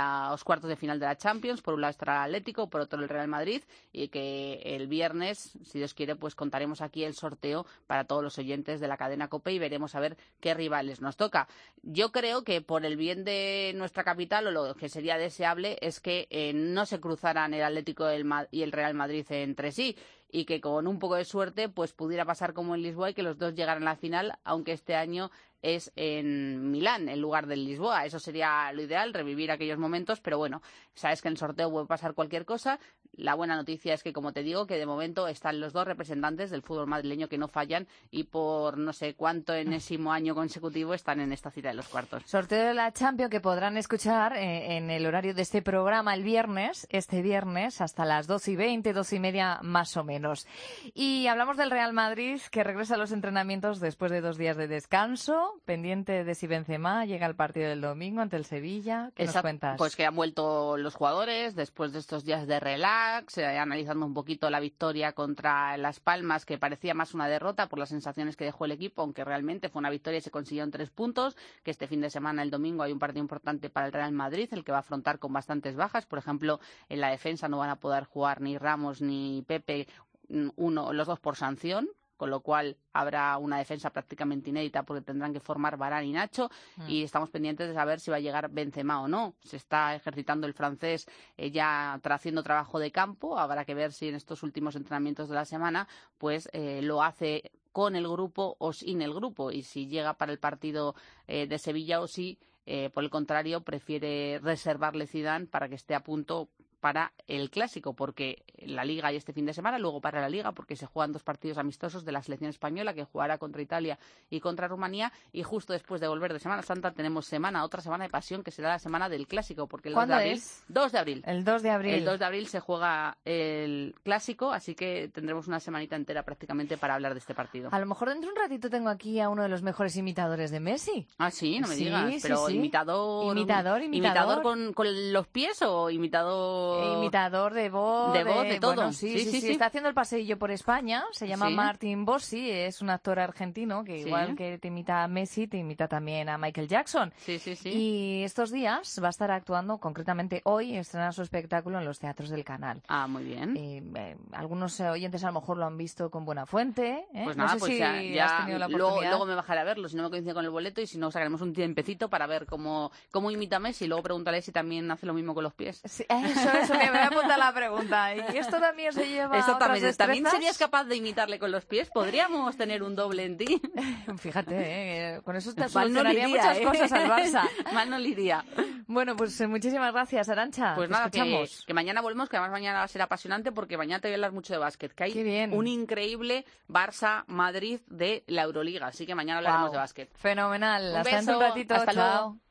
los cuartos de final de la Champions. Por un lado estará el Atlético, por otro el Real Madrid, y que el viernes, si Dios quiere, pues contaremos aquí el sorteo para todos los oyentes de la cadena COPE y veremos a ver qué rivales nos toca. Yo creo que por el bien de nuestra capital, o lo que sería deseable, es que eh, no se cruzaran el Atlético y el Real Madrid entre sí, y que con un poco de suerte pues pudiera pasar como en Lisboa y que los dos llegaran a la final, aunque este año es en Milán en lugar de Lisboa. Eso sería lo ideal, revivir aquellos momentos, pero bueno, sabes que en el sorteo puede pasar cualquier cosa. La buena noticia es que, como te digo, que de momento están los dos representantes del fútbol madrileño que no fallan y por no sé cuánto enésimo año consecutivo están en esta cita de los cuartos. Sorteo de la Champions que podrán escuchar eh, en el horario de este programa el viernes, este viernes, hasta las doce y veinte, doce y media más o menos. Y hablamos del Real Madrid, que regresa a los entrenamientos después de dos días de descanso, pendiente de si Benzema llega al partido del domingo ante el Sevilla. ¿Qué Exacto, nos cuentas? Pues que han vuelto los jugadores después de estos días de relax, eh, analizando un poquito la victoria contra Las Palmas, que parecía más una derrota por las sensaciones que dejó el equipo, aunque realmente fue una victoria y se consiguieron tres puntos, que este fin de semana, el domingo, hay un partido importante para el Real Madrid, el que va a afrontar con bastantes bajas. Por ejemplo, en la defensa no van a poder jugar ni Ramos ni Pepe, uno, los dos por sanción, con lo cual habrá una defensa prácticamente inédita porque tendrán que formar Varane y Nacho, mm. y estamos pendientes de saber si va a llegar Benzema o no. Se está ejercitando el francés eh, ya haciendo trabajo de campo, habrá que ver si en estos últimos entrenamientos de la semana pues eh, lo hace con el grupo o sin el grupo, y si llega para el partido eh, de Sevilla o si, eh, por el contrario, prefiere reservarle Zidane para que esté a punto para el Clásico, porque la Liga y este fin de semana, luego para la Liga, porque se juegan dos partidos amistosos de la selección española, que jugará contra Italia y contra Rumanía, y justo después de volver de Semana Santa tenemos semana, otra semana de pasión, que será la semana del Clásico, porque el dos de abril, es? dos de abril. El dos de abril. El dos de abril se juega el Clásico, así que tendremos una semanita entera prácticamente para hablar de este partido. A lo mejor dentro de un ratito tengo aquí a uno de los mejores imitadores de Messi. Ah, sí, no me sí, digas, sí, pero sí. imitador... Imitador, imitador. ¿Imitador con, con los pies o imitador...? Imitador de voz, de, voz, de, de todo. Bueno, sí, sí, sí, sí, sí. Está haciendo el paseillo por España. Se llama sí. Martin Bossi, es un actor argentino que, igual sí. que te imita a Messi, te imita también a Michael Jackson. Sí, sí, sí. Y estos días va a estar actuando, concretamente hoy, estrena su espectáculo en los teatros del canal. Ah, muy bien. Eh, eh, algunos oyentes a lo mejor lo han visto con buena fuente. ¿eh? Pues no nada, sé pues si ya, ya has tenido la oportunidad. Luego, luego me bajaré a verlo, si no me coincide con el boleto, y si no, sacaremos un tiempecito para ver cómo, cómo imita a Messi, y luego preguntaré si también hace lo mismo con los pies. Sí, eso, eso, me voy a apuntar la pregunta. ¿Y esto también se lleva Esto a otras también, destrezas? ¿También serías capaz de imitarle con los pies? ¿Podríamos tener un doble en ti? Fíjate, ¿eh? Con eso te Mal no solucionaría iría, muchas ¿eh? cosas al Barça. Mal no le iría. Bueno, pues eh, muchísimas gracias, Arantxa. Pues te nada, que, escuchamos. que mañana volvemos, que además mañana va a ser apasionante, porque mañana te voy a hablar mucho de básquet, que hay Qué bien. un increíble Barça-Madrid de la Euroliga, así que mañana hablaremos wow. de básquet. Fenomenal. Un Hasta beso, dentro un ratito. hasta Chao. luego.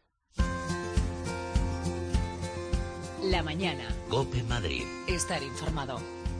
La mañana. COPE Madrid. Estar informado.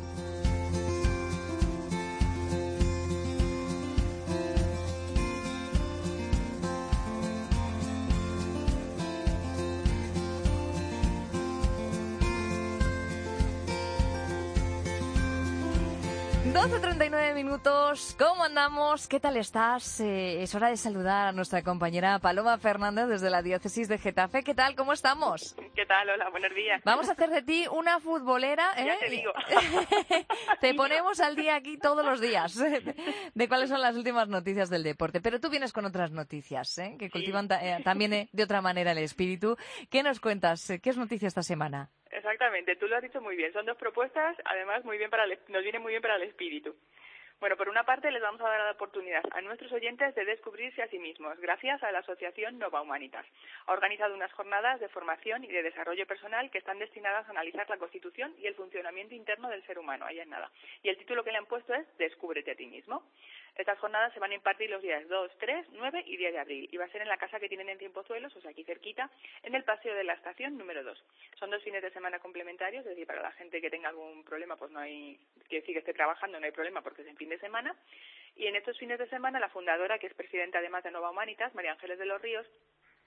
doce treinta y nueve minutos, ¿cómo andamos? ¿Qué tal estás? Eh, es hora de saludar a nuestra compañera Paloma Fernández desde la diócesis de Getafe. ¿Qué tal? ¿Cómo estamos? ¿Qué tal? Hola, buenos días. Vamos a hacer de ti una futbolera, ¿eh? Ya te digo. Te ponemos al día aquí todos los días de cuáles son las últimas noticias del deporte. Pero tú vienes con otras noticias, ¿eh? Que cultivan ta- eh, también eh, de otra manera el espíritu. ¿Qué nos cuentas? ¿Qué es noticia esta semana? Exactamente, tú lo has dicho muy bien. Son dos propuestas, además muy bien para el, nos viene muy bien para el espíritu. Bueno, por una parte les vamos a dar la oportunidad a nuestros oyentes de descubrirse a sí mismos, gracias a la asociación Nova Humanitas. Ha organizado unas jornadas de formación y de desarrollo personal que están destinadas a analizar la constitución y el funcionamiento interno del ser humano, ahí en nada. Y el título que le han puesto es Descúbrete a ti mismo. Estas jornadas se van a impartir los días dos, tres, nueve y diez de abril y va a ser en la casa que tienen en Tiempozuelos, o sea, aquí cerquita, en el Paseo de la Estación número dos. Son dos fines de semana complementarios, es decir, para la gente que tenga algún problema, pues no hay, que decir que esté trabajando, no hay problema porque es en fin de semana. Y en estos fines de semana, la fundadora, que es presidenta además de Nova Humanitas, María Ángeles de los Ríos,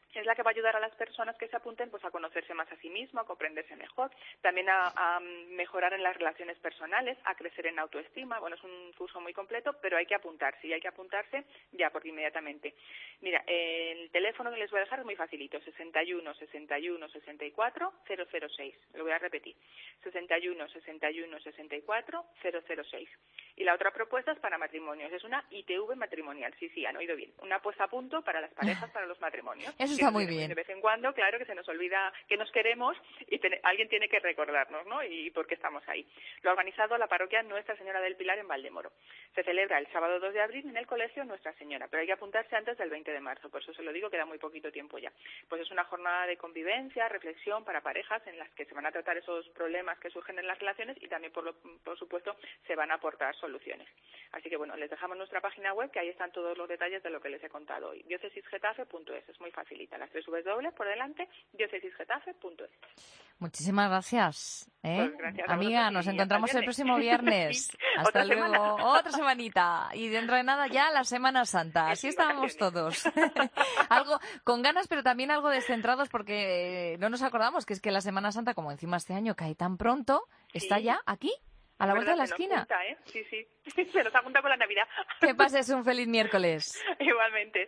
es la que va a ayudar a las personas que se apunten pues a conocerse más a sí mismo, a comprenderse mejor, también a, a mejorar en las relaciones personales, a crecer en autoestima. Bueno, es un curso muy completo, pero hay que apuntarse, y hay que apuntarse ya, porque inmediatamente. Mira, el teléfono que les voy a dejar es muy facilito, sesenta y uno, sesenta y uno, sesenta y cuatro, cero cero seis. Lo voy a repetir, sesenta y uno, sesenta y uno, sesenta y cuatro, cero cero seis. Y la otra propuesta es para matrimonios, es una I T V matrimonial, sí, sí, han oído bien, una puesta a punto para las parejas, para los matrimonios. Eso está muy bien. De vez en cuando, claro, que se nos olvida que nos queremos y ten- alguien tiene que recordarnos, ¿no? Y por qué estamos ahí. Lo ha organizado la parroquia Nuestra Señora del Pilar en Valdemoro. Se celebra el sábado dos de abril en el colegio Nuestra Señora, pero hay que apuntarse antes del veinte de marzo, por eso se lo digo, queda muy poquito tiempo ya. Pues es una jornada de convivencia, reflexión para parejas en las que se van a tratar esos problemas que surgen en las relaciones y también, por, lo, por supuesto, se van a aportar soluciones. Así que, bueno, les dejamos nuestra página web, que ahí están todos los detalles de lo que les he contado hoy, diócesis getafe punto es, es muy facilita, las tres W por delante, diócesis getafe punto es. Muchísimas gracias, ¿eh? Pues gracias a Amiga, vosotros nos y encontramos hasta el viernes. próximo viernes. Sí, Hasta otra luego. semana. Otra semanita. Y dentro de nada ya la Semana Santa. Así estábamos todos. Algo con ganas, pero también algo descentrados, porque no nos acordamos que es que la Semana Santa, como encima este año cae tan pronto, está Sí. ya aquí, a la vuelta de la Se nos esquina. junta, ¿eh? Sí, sí, se nos apunta con la Navidad. Que pases un feliz miércoles. Igualmente.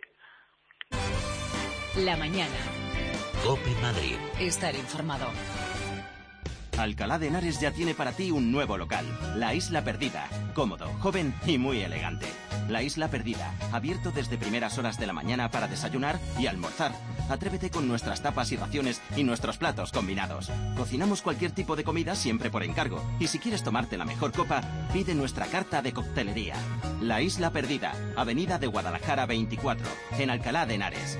La mañana. COPE Madrid. Estar informado. Alcalá de Henares ya tiene para ti un nuevo local, La Isla Perdida, cómodo, joven y muy elegante. La Isla Perdida, abierto desde primeras horas de la mañana para desayunar y almorzar. Atrévete con nuestras tapas y raciones y nuestros platos combinados. Cocinamos cualquier tipo de comida siempre por encargo, y si quieres tomarte la mejor copa, pide nuestra carta de coctelería. La Isla Perdida, Avenida de Guadalajara veinticuatro, en Alcalá de Henares.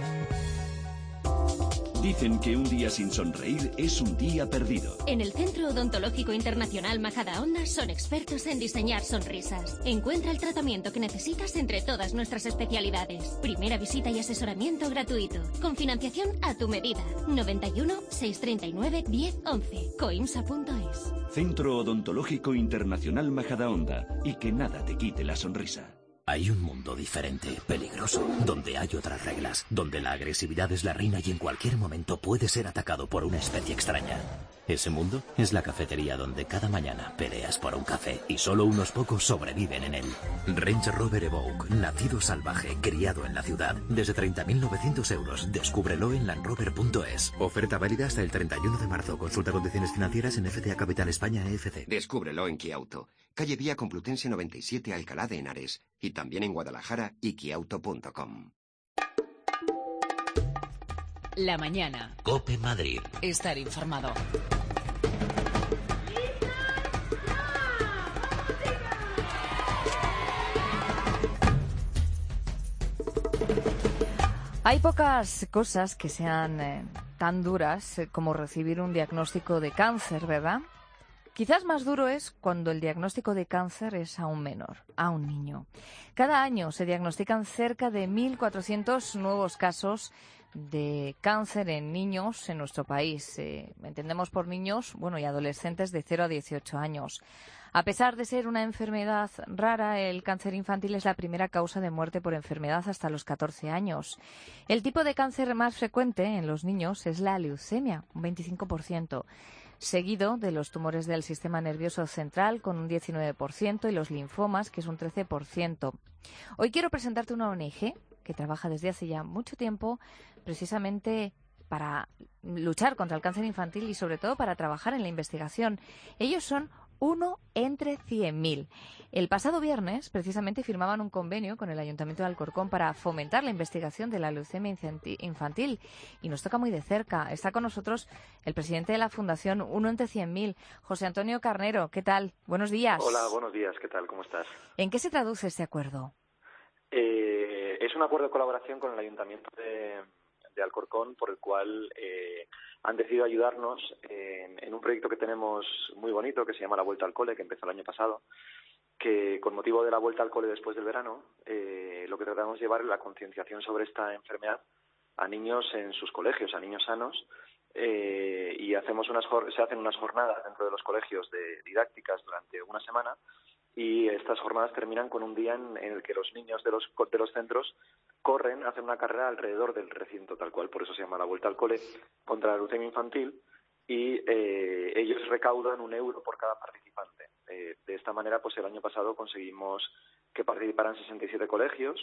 Dicen que un día sin sonreír es un día perdido. En el Centro Odontológico Internacional Majadahonda son expertos en diseñar sonrisas. Encuentra el tratamiento que necesitas entre todas nuestras especialidades. Primera visita y asesoramiento gratuito. Con financiación a tu medida. noventa y uno, seiscientos treinta y nueve, diez once. coimsa punto es. Centro Odontológico Internacional Majadahonda. Y que nada te quite la sonrisa. Hay un mundo diferente, peligroso, donde hay otras reglas, donde la agresividad es la reina y en cualquier momento puede ser atacado por una especie extraña. Ese mundo es la cafetería donde cada mañana peleas por un café y solo unos pocos sobreviven en él. Range Rover Evoque, nacido salvaje, criado en la ciudad, desde treinta mil novecientos euros. Descúbrelo en land rover punto es. Oferta válida hasta el treinta y uno de marzo. Consulta condiciones financieras en F C A Capital España E F C. Descúbrelo en Kiauto. Calle Vía Complutense noventa y siete, Alcalá de Henares. Y también en Guadalajara y kiauto punto com. La mañana. COPE Madrid. Estar informado. Hay pocas cosas que sean eh, tan duras eh, como recibir un diagnóstico de cáncer, ¿verdad? Quizás más duro es cuando el diagnóstico de cáncer es a un menor, a un niño. Cada año se diagnostican cerca de mil cuatrocientos nuevos casos de cáncer en niños en nuestro país. Eh, entendemos por niños, bueno, y adolescentes de cero a dieciocho años. A pesar de ser una enfermedad rara, el cáncer infantil es la primera causa de muerte por enfermedad hasta los catorce años. El tipo de cáncer más frecuente en los niños es la leucemia, un veinticinco por ciento. Seguido de los tumores del sistema nervioso central, con un diecinueve por ciento, y los linfomas, que es un trece por ciento. Hoy quiero presentarte una O N G que trabaja desde hace ya mucho tiempo precisamente para luchar contra el cáncer infantil y sobre todo para trabajar en la investigación. Ellos son uno entre cien mil. El pasado viernes, precisamente, firmaban un convenio con el Ayuntamiento de Alcorcón para fomentar la investigación de la leucemia infantil. Y nos toca muy de cerca. Está con nosotros el presidente de la Fundación uno entre cien mil, José Antonio Carnero. ¿Qué tal? Buenos días. Hola, buenos días. ¿Qué tal? ¿Cómo estás? ¿En qué se traduce este acuerdo? Eh, es un acuerdo de colaboración con el Ayuntamiento de, de Alcorcón, por el cual eh, han decidido ayudarnos en, en un proyecto que tenemos muy bonito, que se llama La Vuelta al Cole, que empezó el año pasado, que con motivo de la vuelta al cole después del verano, eh, lo que tratamos de llevar es la concienciación sobre esta enfermedad a niños en sus colegios, a niños sanos, eh, y hacemos unas se hacen unas jornadas dentro de los colegios de didácticas durante una semana, y estas jornadas terminan con un día en, en el que los niños de los, de los centros corren, hacen una carrera alrededor del recinto, tal cual, por eso se llama la Vuelta al Cole, contra la leucemia infantil, y eh, ellos recaudan un euro por cada participante. Eh, de esta manera, pues el año pasado conseguimos que participaran sesenta y siete colegios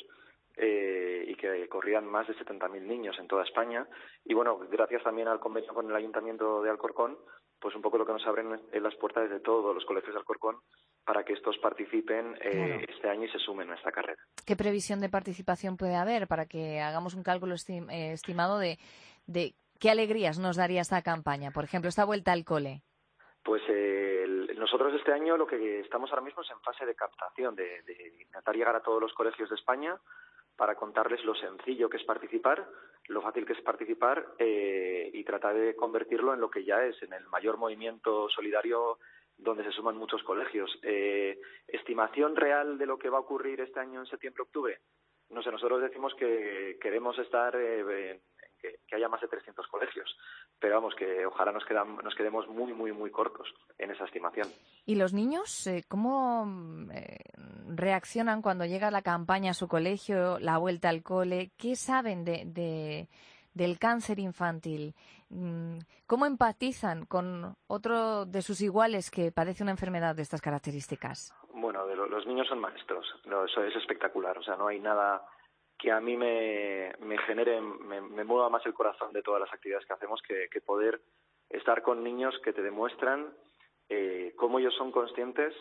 eh, y que corrían más de setenta mil niños en toda España. Y bueno, gracias también al convenio con el Ayuntamiento de Alcorcón, pues un poco lo que nos abren es las puertas de todos los colegios de Alcorcón para que estos participen eh, claro. este año y se sumen a esta carrera. ¿Qué previsión de participación puede haber para que hagamos un cálculo estim- eh, estimado de, de qué alegrías nos daría esta campaña? Por ejemplo, esta Vuelta al Cole. Pues eh, el, nosotros este año lo que estamos ahora mismo es en fase de captación, de, de intentar llegar a todos los colegios de España para contarles lo sencillo que es participar, lo fácil que es participar eh, y tratar de convertirlo en lo que ya es, en el mayor movimiento solidario donde se suman muchos colegios. Eh, ¿Estimación real de lo que va a ocurrir este año en septiembre-octubre? No sé, nosotros decimos que queremos estar eh, en que, que haya más de trescientos colegios, pero vamos, que ojalá nos, quedan, nos quedemos muy, muy, muy cortos en esa estimación. ¿Y los niños eh, cómo eh, reaccionan cuando llega la campaña a su colegio, la Vuelta al Cole? ¿Qué saben de, de, del cáncer infantil? ¿Cómo empatizan con otro de sus iguales que padece una enfermedad de estas características? Bueno, de lo, los niños son maestros, no, eso es espectacular, o sea, no hay nada que a mí me, me genere, me, me mueva más el corazón de todas las actividades que hacemos que, que poder estar con niños que te demuestran eh, cómo ellos son conscientes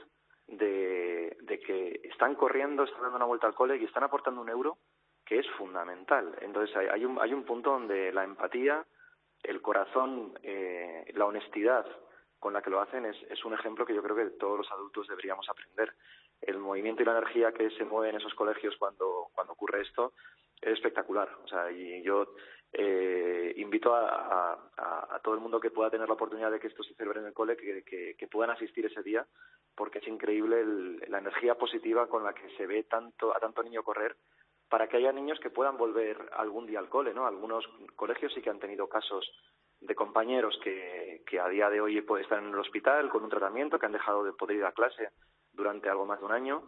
de, de que están corriendo, están dando una vuelta al cole y están aportando un euro, que es fundamental. Entonces hay, hay, un, hay un punto donde la empatía, el corazón, eh, la honestidad con la que lo hacen es, es un ejemplo que yo creo que todos los adultos deberíamos aprender. El movimiento y la energía que se mueve en esos colegios cuando, cuando ocurre esto es espectacular. O sea, y yo eh, invito a, a, a todo el mundo que pueda tener la oportunidad de que esto se celebre en el cole, que, que, que puedan asistir ese día, porque es increíble el, la energía positiva con la que se ve tanto a tanto niño correr, para que haya niños que puedan volver algún día al cole, ¿no? Algunos colegios sí que han tenido casos de compañeros que, que a día de hoy pueden estar en el hospital con un tratamiento, que han dejado de poder ir a clase durante algo más de un año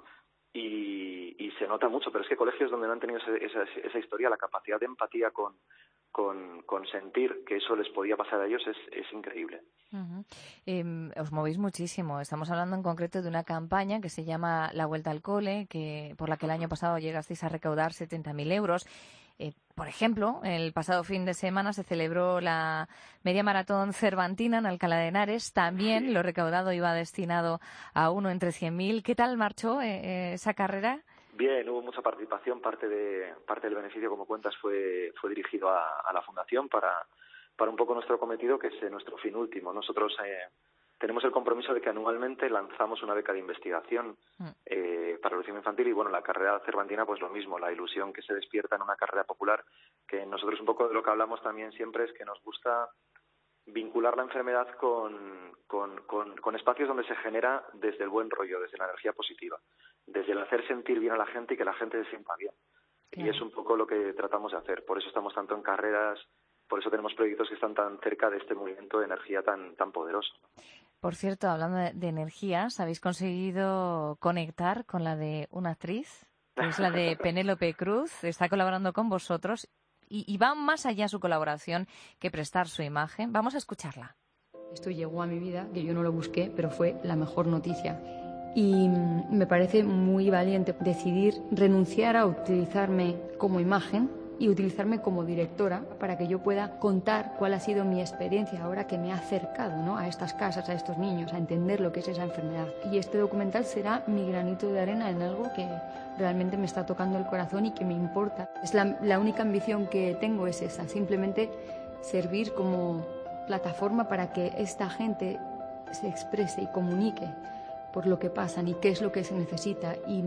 y, y se nota mucho, pero es que colegios donde no han tenido ese, esa, esa historia, la capacidad de empatía con, con, con sentir que eso les podía pasar a ellos es, es increíble. Uh-huh. Eh, os movéis muchísimo. Estamos hablando en concreto de una campaña que se llama La Vuelta al Cole, que por la que el año pasado llegasteis a recaudar setenta mil euros. Eh, por ejemplo, el pasado fin de semana se celebró la media maratón cervantina en Alcalá de Henares. También sí. Lo recaudado iba destinado a uno entre cien mil. ¿Qué tal marchó eh, esa carrera? Bien, hubo mucha participación. Parte de parte del beneficio, como cuentas, fue fue dirigido a, a la fundación para para un poco nuestro cometido, que es nuestro fin último. Nosotros eh, tenemos el compromiso de que anualmente lanzamos una beca de investigación eh, para la leucemia infantil y, bueno, la carrera cervantina, pues lo mismo, la ilusión que se despierta en una carrera popular, que nosotros un poco de lo que hablamos también siempre es que nos gusta vincular la enfermedad con, con, con, con espacios donde se genera desde el buen rollo, desde la energía positiva, desde el hacer sentir bien a la gente y que la gente se sienta bien. Claro. Y es un poco lo que tratamos de hacer. Por eso estamos tanto en carreras, por eso tenemos proyectos que están tan cerca de este movimiento de energía tan, tan poderoso. Por cierto, hablando de, de energías, ¿habéis conseguido conectar con la de una actriz? Que es la de Penélope Cruz. Está colaborando con vosotros y, y va más allá su colaboración que prestar su imagen. Vamos a escucharla. Esto llegó a mi vida, que yo no lo busqué, pero fue la mejor noticia. Y me parece muy valiente decidir renunciar a utilizarme como imagen y utilizarme como directora para que yo pueda contar cuál ha sido mi experiencia ahora que me ha acercado, ¿no?, a estas casas, a estos niños, a entender lo que es esa enfermedad. Y este documental será mi granito de arena en algo que realmente me está tocando el corazón y que me importa. Es la, la única ambición que tengo es esa, simplemente servir como plataforma para que esta gente se exprese y comunique por lo que pasan y qué es lo que se necesita, y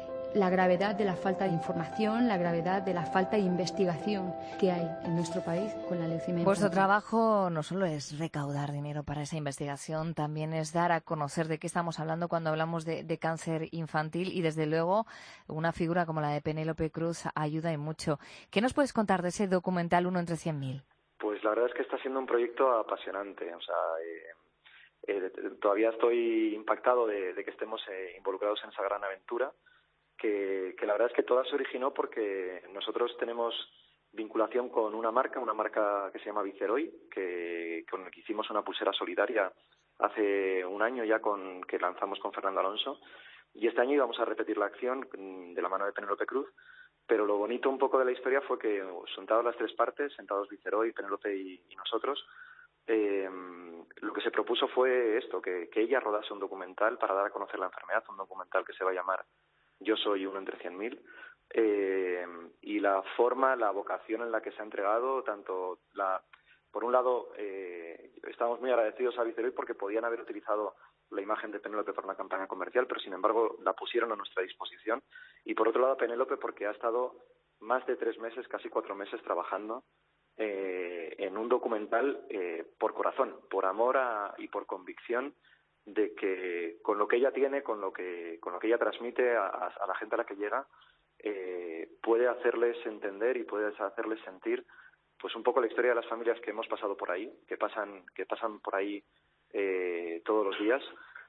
la gravedad de la falta de información, la gravedad de la falta de investigación que hay en nuestro país con la leucemia infantil. Vuestro trabajo no solo es recaudar dinero para esa investigación, también es dar a conocer de qué estamos hablando cuando hablamos de, de cáncer infantil, y desde luego una figura como la de Penélope Cruz ayuda y mucho. ¿Qué nos puedes contar de ese documental Uno entre cien mil? Pues la verdad es que está siendo un proyecto apasionante. O sea, eh, eh, todavía estoy impactado de, de que estemos eh, involucrados en esa gran aventura, que, que la verdad es que toda se originó porque nosotros tenemos vinculación con una marca, una marca que se llama Viceroy, que con la que hicimos una pulsera solidaria hace un año ya con que lanzamos con Fernando Alonso, y este año íbamos a repetir la acción de la mano de Penélope Cruz, pero lo bonito un poco de la historia fue que, sentados las tres partes, sentados Viceroy, Penélope y, y nosotros, eh, lo que se propuso fue esto, que, que ella rodase un documental para dar a conocer la enfermedad, un documental que se va a llamar Yo soy uno entre cien mil, eh, y la forma, la vocación en la que se ha entregado, tanto la... Por un lado, eh, estamos muy agradecidos a Viceroy porque podían haber utilizado la imagen de Penélope para una campaña comercial, pero sin embargo la pusieron a nuestra disposición. Y por otro lado, a Penélope porque ha estado más de tres meses, casi cuatro meses, trabajando eh, en un documental eh, por corazón, por amor a, y por convicción de que con lo que ella tiene, con lo que con lo que ella transmite a, a la gente a la que llega, eh, puede hacerles entender y puede hacerles sentir pues un poco la historia de las familias que hemos pasado por ahí, que pasan que pasan por ahí eh, todos los días,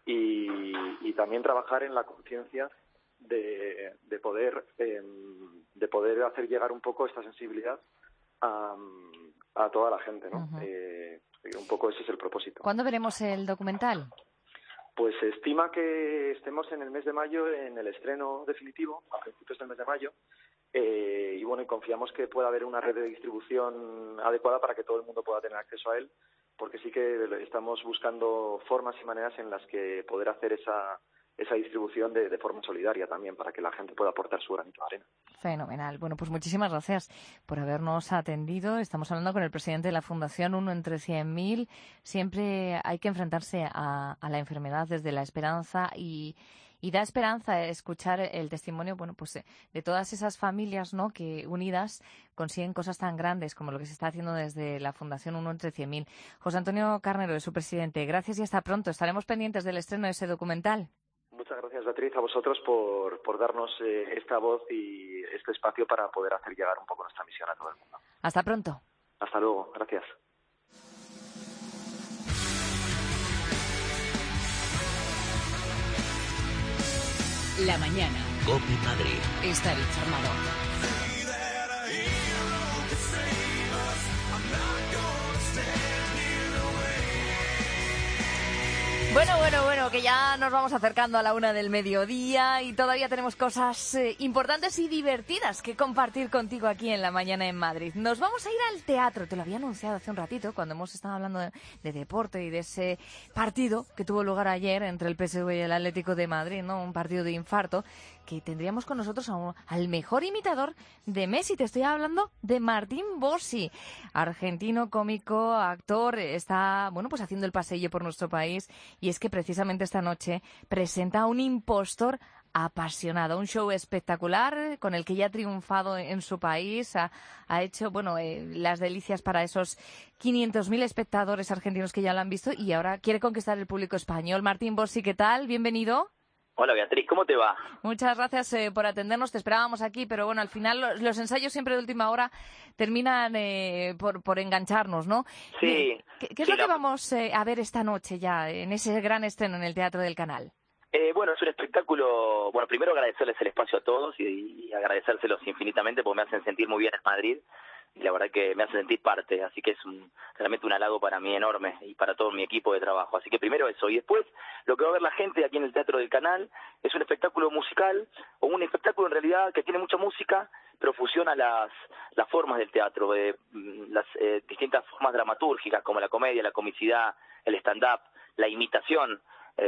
y, y también trabajar en la conciencia de, de poder eh, de poder hacer llegar un poco esta sensibilidad a, a toda la gente, ¿no? Uh-huh. Eh, un poco ese es el propósito. ¿Cuándo veremos el documental? Pues se estima que estemos en el mes de mayo en el estreno definitivo, a principios del mes de mayo. Eh, y bueno, y confiamos que pueda haber una red de distribución adecuada para que todo el mundo pueda tener acceso a él, porque sí que estamos buscando formas y maneras en las que poder hacer esa esa distribución de, de forma solidaria también, para que la gente pueda aportar su granito de arena. Fenomenal. Bueno, pues muchísimas gracias por habernos atendido. Estamos hablando con el presidente de la Fundación Uno entre cien mil. Siempre hay que enfrentarse a, a la enfermedad desde la esperanza y Y da esperanza escuchar el testimonio, bueno, pues de todas esas familias, ¿no?, que unidas consiguen cosas tan grandes como lo que se está haciendo desde la Fundación Uno entre cien mil. José Antonio Carnero es su presidente. Gracias y hasta pronto. Estaremos pendientes del estreno de ese documental. Muchas gracias, Beatriz, a vosotros por, por darnos eh, esta voz y este espacio para poder hacer llegar un poco nuestra misión a todo el mundo. Hasta pronto. Hasta luego. Gracias. La mañana. COPE Madrid. Estar informado. Bueno, bueno, bueno, que ya nos vamos acercando a la una del mediodía y todavía tenemos cosas eh, importantes y divertidas que compartir contigo aquí en La Mañana en Madrid. Nos vamos a ir al teatro, te lo había anunciado hace un ratito cuando hemos estado hablando de, de deporte y de ese partido que tuvo lugar ayer entre el P S V y el Atlético de Madrid, ¿no? Un partido de infarto, que tendríamos con nosotros a un, al mejor imitador de Messi. Te estoy hablando de Martín Bossi, argentino, cómico, actor, está, bueno, pues haciendo el paseillo por nuestro país. Y es que precisamente esta noche presenta a un impostor apasionado, un show espectacular con el que ya ha triunfado en su país, ha, ha hecho, bueno, eh, las delicias para esos quinientos mil espectadores argentinos que ya lo han visto y ahora quiere conquistar el público español. Martín Bossi, ¿qué tal? Bienvenido. Hola Beatriz, ¿cómo te va? Muchas gracias eh, por atendernos, te esperábamos aquí, pero bueno, al final los, los ensayos siempre de última hora terminan eh, por, por engancharnos, ¿no? Sí. ¿Qué, qué es sí, lo que la... vamos eh, a ver esta noche ya, en ese gran estreno en el Teatro del Canal? Eh, bueno, es un espectáculo, bueno, primero agradecerles el espacio a todos y, y agradecérselos infinitamente porque me hacen sentir muy bien en Madrid. Y la verdad que me hace sentir parte, así que es un, realmente un halago para mí enorme y para todo mi equipo de trabajo. Así que primero eso, y después lo que va a ver la gente aquí en el Teatro del Canal es un espectáculo musical, o un espectáculo en realidad que tiene mucha música, pero fusiona las, las formas del teatro, eh, las eh, distintas formas dramatúrgicas como la comedia, la comicidad, el stand-up, la imitación.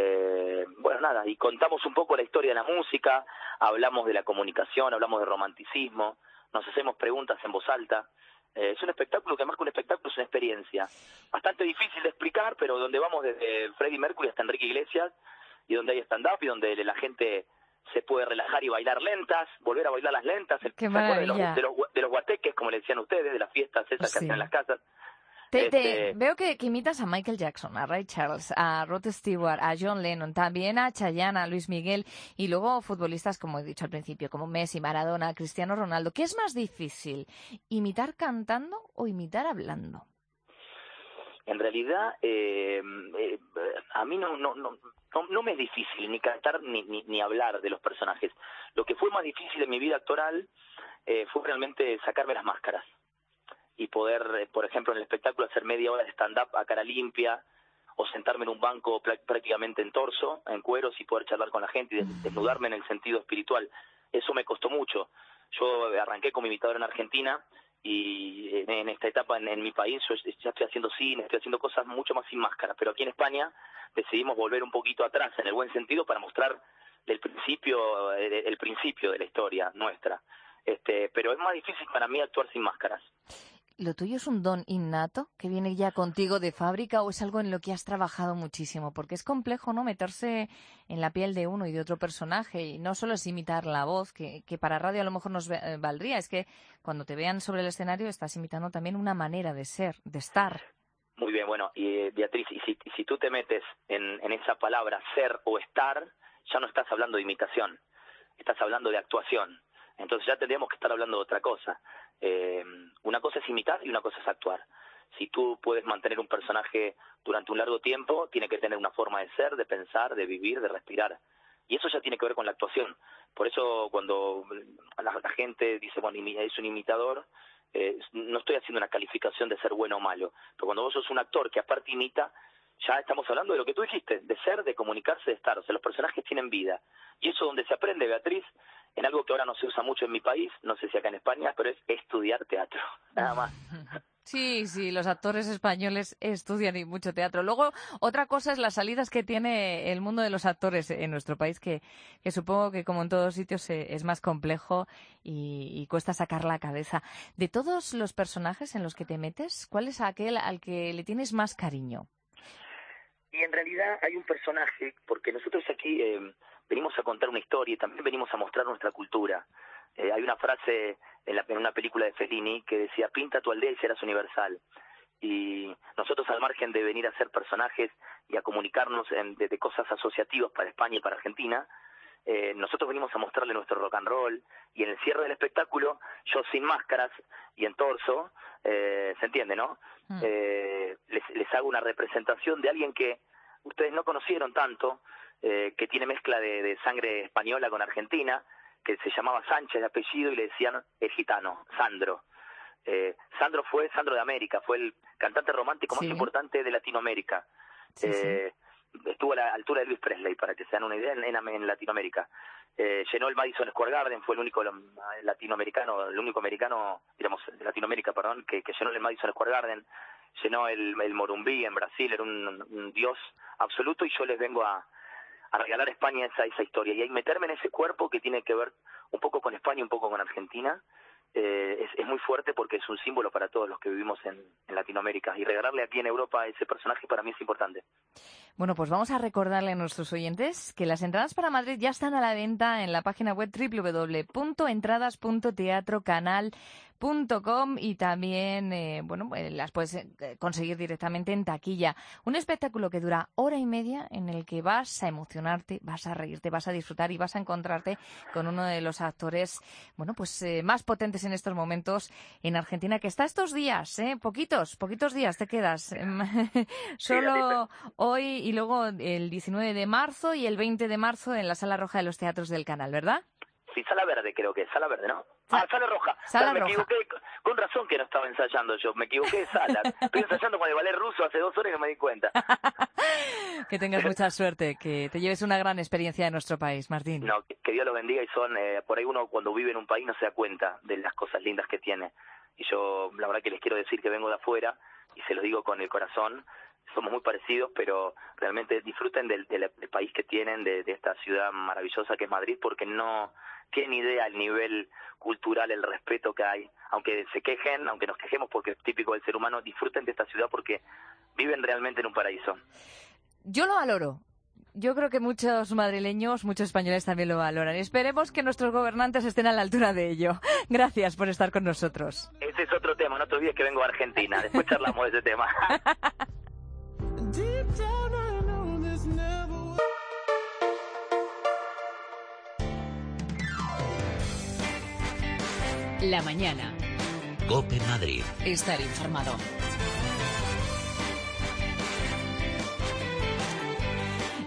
Eh, bueno, nada, y contamos un poco la historia de la música, hablamos de la comunicación, hablamos de romanticismo, nos hacemos preguntas en voz alta. Eh, es un espectáculo que más que un espectáculo es una experiencia bastante difícil de explicar, pero donde vamos desde Freddie Mercury hasta Enrique Iglesias, y donde hay stand-up y donde la gente se puede relajar y bailar lentas, volver a bailar las lentas. Qué ¿Se acuerdan de los, maravilla. de, los, de los guateques, como le decían ustedes, de las fiestas esas Sí. que hacían en las casas? Te, Este, te- veo que, que imitas a Michael Jackson, a Ray Charles, a Rod Stewart, a John Lennon, también a Chayanne, a Luis Miguel y luego futbolistas, como he dicho al principio, como Messi, Maradona, Cristiano Ronaldo. ¿Qué es más difícil, imitar cantando o imitar hablando? en realidad eh, eh, a mí no, no, no, no, no me es difícil ni cantar ni, ni, ni hablar de los personajes. Lo que fue más difícil en mi vida actoral eh, fue realmente sacarme las máscaras y poder, eh, por ejemplo, en el espectáculo hacer media hora de stand-up a cara limpia, o sentarme en un banco prácticamente en torso, en cueros, y poder charlar con la gente y desnudarme en el sentido espiritual. Eso me costó mucho. Yo arranqué como imitador en Argentina y en, en esta etapa en, en mi país yo ya estoy haciendo cine, estoy haciendo cosas mucho más sin máscara, pero aquí en España decidimos volver un poquito atrás en el buen sentido para mostrar el principio, el, el principio de la historia nuestra. Este, pero es más difícil para mí actuar sin máscaras. ¿Lo tuyo es un don innato que viene ya contigo de fábrica o es algo en lo que has trabajado muchísimo? Porque es complejo, ¿no?, meterse en la piel de uno y de otro personaje, y no solo es imitar la voz, que, que para radio a lo mejor nos eh, valdría, es que cuando te vean sobre el escenario estás imitando también una manera de ser, de estar. Muy bien, bueno, y eh, Beatriz, y si, y si tú te metes en, en esa palabra ser o estar, ya no estás hablando de imitación, estás hablando de actuación. Entonces ya tendríamos que estar hablando de otra cosa. Eh, una cosa es imitar y una cosa es actuar. Si tú puedes mantener un personaje durante un largo tiempo, tiene que tener una forma de ser, de pensar, de vivir, de respirar. Y eso ya tiene que ver con la actuación. Por eso cuando la, la gente dice, bueno, es un imitador, eh, no estoy haciendo una calificación de ser bueno o malo. Pero cuando vos sos un actor que aparte imita, ya estamos hablando de lo que tú dijiste, de ser, de comunicarse, de estar. O sea, los personajes tienen vida. Y eso es donde se aprende, Beatriz, en algo que ahora no se usa mucho en mi país, no sé si acá en España, pero es estudiar teatro, nada más. Sí, sí, los actores españoles estudian y mucho teatro. Luego, otra cosa es las salidas que tiene el mundo de los actores en nuestro país, que, que supongo que como en todos sitios eh, es más complejo y, y cuesta sacar la cabeza. De todos los personajes en los que te metes, ¿cuál es aquel al que le tienes más cariño? Y en realidad hay un personaje, porque nosotros aquí eh, venimos a contar una historia y también venimos a mostrar nuestra cultura. Eh, hay una frase en, la, en una película de Fellini que decía, pinta tu aldea y serás universal. Y nosotros, al margen de venir a ser personajes y a comunicarnos en, de, de cosas asociativas para España y para Argentina, eh, nosotros venimos a mostrarle nuestro rock and roll, y en el cierre del espectáculo, yo sin máscaras y en torso, eh, se entiende, ¿no? Mm. Eh, les, les hago una representación de alguien que ustedes no conocieron tanto, eh, que tiene mezcla de, de sangre española con argentina, que se llamaba Sánchez de apellido y le decían el gitano, Sandro. Eh, Sandro fue Sandro de América, fue el cantante romántico sí. más importante de Latinoamérica. Sí, eh, sí. Estuvo a la altura de Elvis Presley, para que se den una idea, en, en Latinoamérica. Eh, llenó el Madison Square Garden, fue el único latinoamericano, el único americano, digamos, de Latinoamérica, perdón, que, que llenó el Madison Square Garden. Llenó el, el Morumbí en Brasil, era un, un dios absoluto, y yo les vengo a, a regalar a España esa, esa historia, y ahí meterme en ese cuerpo que tiene que ver un poco con España y un poco con Argentina. Eh, es, es muy fuerte porque es un símbolo para todos los que vivimos en, en Latinoamérica, y regalarle aquí en Europa a ese personaje para mí es importante. Bueno, pues vamos a recordarle a nuestros oyentes que las entradas para Madrid ya están a la venta en la página web doble u doble u doble u punto entradas punto teatro canal punto com, y también eh, bueno, eh, las puedes eh, conseguir directamente en taquilla. Un espectáculo que dura hora y media, en el que vas a emocionarte, vas a reírte, vas a disfrutar y vas a encontrarte con uno de los actores, bueno, pues eh, más potentes en estos momentos en Argentina, que está estos días, eh, poquitos, poquitos días te quedas. Solo hoy y luego el diecinueve de marzo y el veinte de marzo en la Sala Roja de los Teatros del Canal, ¿verdad? Sí, Sala Verde creo que es, Sala Verde, ¿no? Ah, Sala Roja. Sala me Roja. equivoqué, con razón que no estaba ensayando yo, me equivoqué de sala. Estoy ensayando con el ballet ruso hace dos horas y no me di cuenta. Que tengas mucha suerte, que te lleves una gran experiencia de nuestro país, Martín. No, que, que Dios lo bendiga, y son, eh, por ahí uno cuando vive en un país no se da cuenta de las cosas lindas que tiene. Y yo, la verdad que les quiero decir que vengo de afuera, y se lo digo con el corazón, somos muy parecidos, pero realmente disfruten del, del, del país que tienen, de, de esta ciudad maravillosa que es Madrid, porque no tienen idea el nivel cultural, el respeto que hay. Aunque se quejen, aunque nos quejemos porque es típico del ser humano, disfruten de esta ciudad porque viven realmente en un paraíso. Yo lo valoro. Yo creo que muchos madrileños, muchos españoles también lo valoran. Esperemos que nuestros gobernantes estén a la altura de ello. Gracias por estar con nosotros. Ese es otro tema, no te olvides que vengo a Argentina. Después charlamos de ese tema. La mañana. COPE Madrid. Estar informado.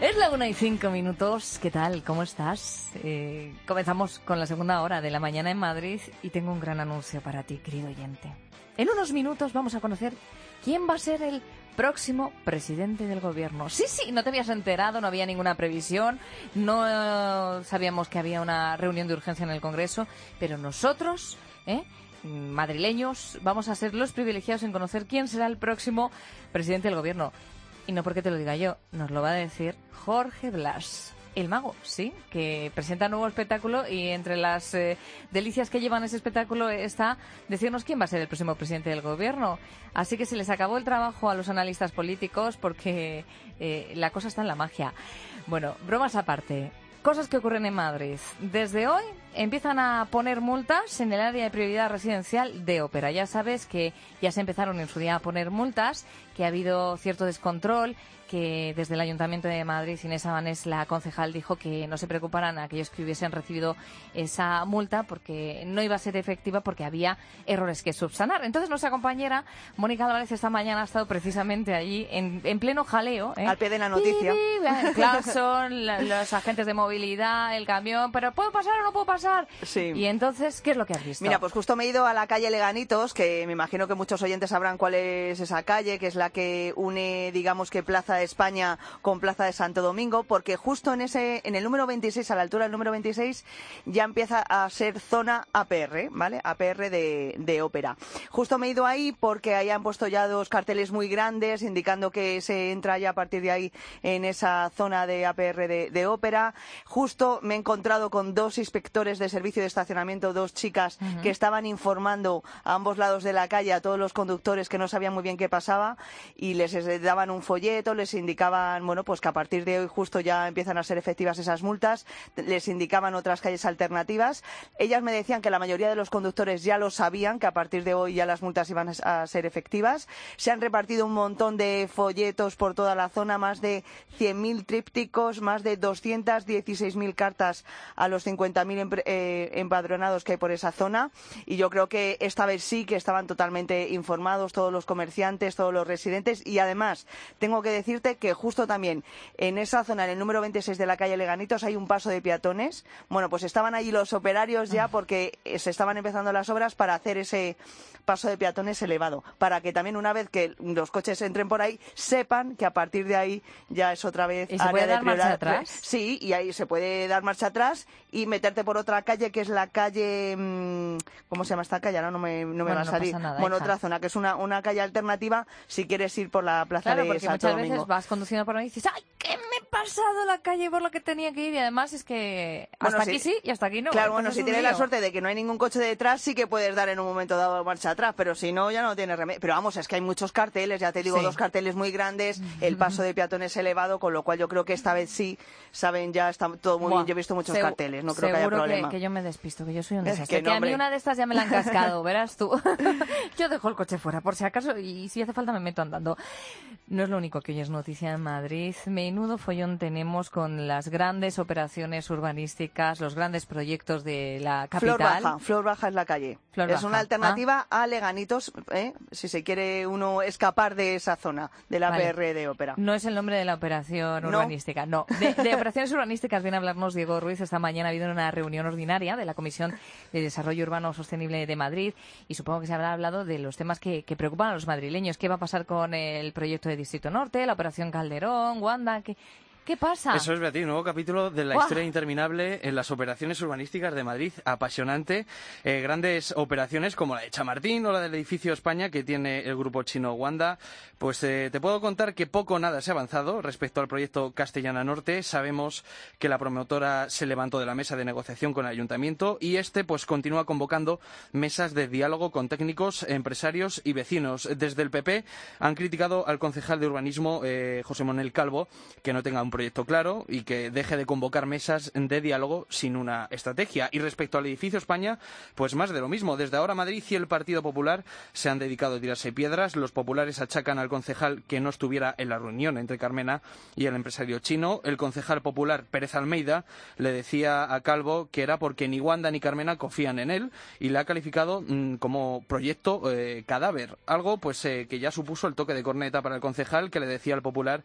Es la una y cinco minutos. ¿Qué tal? ¿Cómo estás? Eh, comenzamos con la segunda hora de la mañana en Madrid y tengo un gran anuncio para ti, querido oyente. En unos minutos vamos a conocer quién va a ser el próximo presidente del gobierno. Sí, sí, no te habías enterado, no había ninguna previsión, no eh, sabíamos que había una reunión de urgencia en el Congreso, pero nosotros, ¿eh? madrileños, vamos a ser los privilegiados en conocer quién será el próximo presidente del gobierno. Y no porque te lo diga yo, nos lo va a decir Jorge Blas, el mago, sí, que presenta un nuevo espectáculo y entre las eh, delicias que llevan ese espectáculo está decirnos quién va a ser el próximo presidente del gobierno. Así que se les acabó el trabajo a los analistas políticos porque eh, la cosa está en la magia. Bueno, bromas aparte. Cosas que ocurren en Madrid. Desde hoy empiezan a poner multas en el área de prioridad residencial de Ópera. Ya sabes que ya se empezaron en su día a poner multas, que ha habido cierto descontrol, que desde el Ayuntamiento de Madrid, Inés Abanés, la concejal, dijo que no se preocuparan aquellos que hubiesen recibido esa multa porque no iba a ser efectiva porque había errores que subsanar. Entonces nuestra compañera Mónica Álvarez esta mañana ha estado precisamente allí en, en pleno jaleo. ¿eh? Al pie de la noticia. El claxon, los agentes de movilidad, el camión, pero ¿puedo pasar o no puedo pasar? Sí. Y entonces, ¿qué es lo que has visto? Mira, pues justo me he ido a la calle Leganitos, que me imagino que muchos oyentes sabrán cuál es esa calle, que es la que une, digamos que Plaza de España con Plaza de Santo Domingo, porque justo en ese, en el número veintiséis, a la altura del número veintiséis, ya empieza a ser zona A P R, ¿vale? A P R de, de Ópera. Justo me he ido ahí porque ahí han puesto ya dos carteles muy grandes indicando que se entra ya a partir de ahí en esa zona de A P R de, de Ópera. Justo me he encontrado con dos inspectores de servicio de estacionamiento, dos chicas uh-huh. que estaban informando a ambos lados de la calle a todos los conductores que no sabían muy bien qué pasaba y les daban un folleto, les indicaban, bueno, pues que a partir de hoy justo ya empiezan a ser efectivas esas multas, les indicaban otras calles alternativas. Ellas me decían que la mayoría de los conductores ya lo sabían, que a partir de hoy ya las multas iban a ser efectivas. Se han repartido un montón de folletos por toda la zona, más de cien mil trípticos, más de doscientas dieciséis mil cartas a los cincuenta mil eh, empadronados que hay por esa zona. Y yo creo que esta vez sí que estaban totalmente informados todos los comerciantes, todos los residentes. Y además, tengo que decirte que justo también en esa zona, en el número veintiséis de la calle Leganitos, hay un paso de peatones. Bueno, pues estaban allí los operarios ya porque se estaban empezando las obras para hacer ese paso de peatones elevado, para que también una vez que los coches entren por ahí, sepan que a partir de ahí ya es otra vez ¿Y se área puede de dar prioridad. marcha atrás? Sí, y ahí se puede dar marcha atrás y meterte por otra calle que es la calle, ¿cómo se llama esta calle? Ahora no me, no me bueno, va a salir. No pasa nada, bueno, hija. otra zona que es una, una calle alternativa si quieres ir por la plaza claro, de porque Santo muchas Domingo. veces vas conduciendo por ahí y dices, ¡ay, qué me he pasado la calle por la que tenía que ir! Y además es que hasta bueno, aquí sí. sí y hasta aquí no. Claro, Entonces bueno, si un tienes lío. la suerte de que no hay ningún coche detrás, sí que puedes dar en un momento dado marcha atrás, pero si no, ya no tienes remedio. Pero vamos, es que hay muchos carteles, ya te digo, Sí. dos carteles muy grandes, el paso de peatones elevado, con lo cual yo creo que esta vez sí, saben, ya está todo muy Buah, bien. Yo he visto muchos segu- carteles, no creo que haya seguro problema. que, que yo me despisto, que yo soy un Es desastre. que Que, no, a mí hombre. una de estas ya me la han cascado, verás tú. Yo dejo el coche fuera, por si acaso, y si hace falta me meto andando. No es lo único que hoy es noticia en Madrid. Menudo follón tenemos con las grandes operaciones urbanísticas, los grandes proyectos de la capital. Flor Baja, Flor Baja es la calle. Flor es Baja. una alternativa a Leganitos, ¿eh? si se quiere uno escapar de esa zona, de la Vale. A P R de Ópera. No es el nombre de la operación No. urbanística, no. De, de operaciones urbanísticas viene a hablarnos Diego Ruiz. Esta mañana ha habido una reunión ordinaria de la Comisión de Desarrollo Urbano Sostenible de Madrid y supongo que se habrá hablado de los temas que, que preocupan a los madrileños. ¿Qué va a pasar con el proyecto de Distrito Norte, la operación Calderón, Wanda? ¿Qué, qué pasa? Eso es, Beatriz, nuevo capítulo de la ¡Buah! historia interminable en las operaciones urbanísticas de Madrid. Apasionante. Eh, grandes operaciones como la de Chamartín o la del edificio España que tiene el grupo chino Wanda. Pues eh, te puedo contar que poco o nada se ha avanzado respecto al proyecto Castellana Norte. Sabemos que la promotora se levantó de la mesa de negociación con el ayuntamiento y este pues continúa convocando mesas de diálogo con técnicos, empresarios y vecinos. Desde el P P han criticado al concejal de urbanismo eh, José Manuel Calvo que no tenga un proyecto claro y que deje de convocar mesas de diálogo sin una estrategia. Y respecto al edificio España, pues más de lo mismo. Desde ahora Madrid y el Partido Popular se han dedicado a tirarse piedras. Los populares achacan al concejal que no estuviera en la reunión entre Carmena y el empresario chino. El concejal popular Pérez Almeida le decía a Calvo que era porque ni Wanda ni Carmena confían en él y le ha calificado mmm, como proyecto eh, cadáver. Algo pues eh, que ya supuso el toque de corneta para el concejal que le decía al popular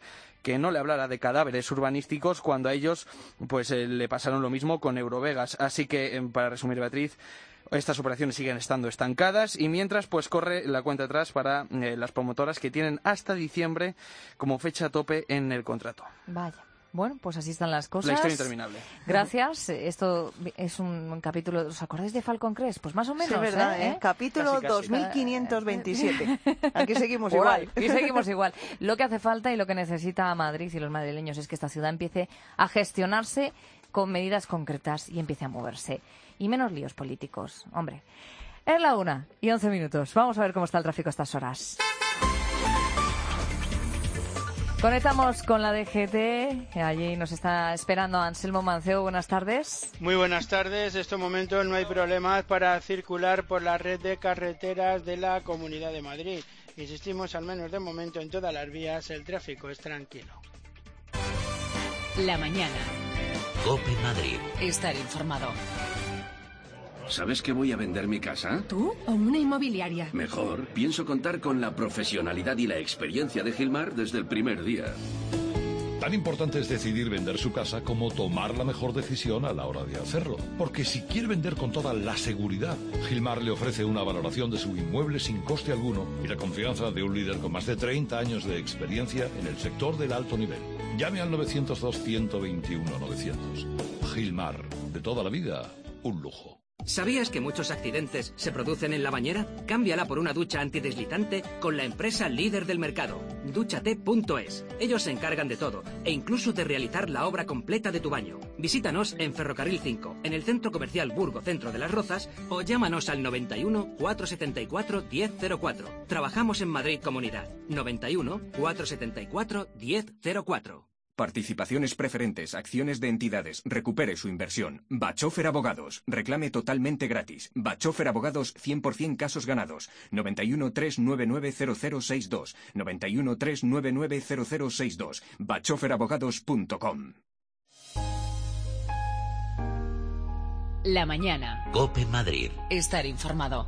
que no le hablara de cadáveres urbanísticos cuando a ellos pues eh, le pasaron lo mismo con Eurovegas. Así que, eh, para resumir, Beatriz, estas operaciones siguen estando estancadas y mientras pues corre la cuenta atrás para eh, las promotoras que tienen hasta diciembre como fecha tope en el contrato. Vaya. Bueno, pues así están las cosas. La historia interminable. Gracias. Esto es un capítulo... ¿Os acordáis de Falcon Crest? Pues más o menos, sí, es verdad, ¿eh? ¿eh? Capítulo casi, casi. dos mil quinientos veintisiete. Aquí seguimos Por igual. ahí, aquí seguimos igual. Lo que hace falta y lo que necesita Madrid y los madrileños es que esta ciudad empiece a gestionarse con medidas concretas y empiece a moverse. Y menos líos políticos. Hombre, es la una y once minutos. Vamos a ver cómo está el tráfico a estas horas. Conectamos con la D G T. Allí nos está esperando Anselmo Mancebo. Buenas tardes. Muy buenas tardes. En estos momentos no hay problemas para circular por la red de carreteras de la Comunidad de Madrid. Insistimos, al menos de momento, en todas las vías el tráfico es tranquilo. La mañana. COPE Madrid. Estar informado. ¿Sabes que voy a vender mi casa? ¿Tú o una inmobiliaria? Mejor, pienso contar con la profesionalidad y la experiencia de Gilmar desde el primer día. Tan importante es decidir vender su casa como tomar la mejor decisión a la hora de hacerlo. Porque si quiere vender con toda la seguridad, Gilmar le ofrece una valoración de su inmueble sin coste alguno y la confianza de un líder con más de treinta años de experiencia en el sector del alto nivel. Llame al novecientos dos, ciento veintiuno, novecientos. Gilmar, de toda la vida, un lujo. ¿Sabías que muchos accidentes se producen en la bañera? Cámbiala por una ducha antideslizante con la empresa líder del mercado, dúchate punto es. Ellos se encargan de todo e incluso de realizar la obra completa de tu baño. Visítanos en Ferrocarril cinco, en el Centro Comercial Burgo Centro de las Rozas, o llámanos al noventa y uno, cuatrocientos setenta y cuatro, diez cero cuatro. Trabajamos en Madrid Comunidad. noventa y uno, cuatrocientos setenta y cuatro, diez cero cuatro. Participaciones preferentes, acciones de entidades, recupere su inversión. Bachofer Abogados, reclame totalmente gratis. Bachofer Abogados, cien por cien casos ganados. noventa y uno, trescientos noventa y nueve, cero cero sesenta y dos. noventa y uno, trescientos noventa y nueve, cero cero sesenta y dos. bachofer abogados punto com. La mañana. COPE Madrid. Estar informado.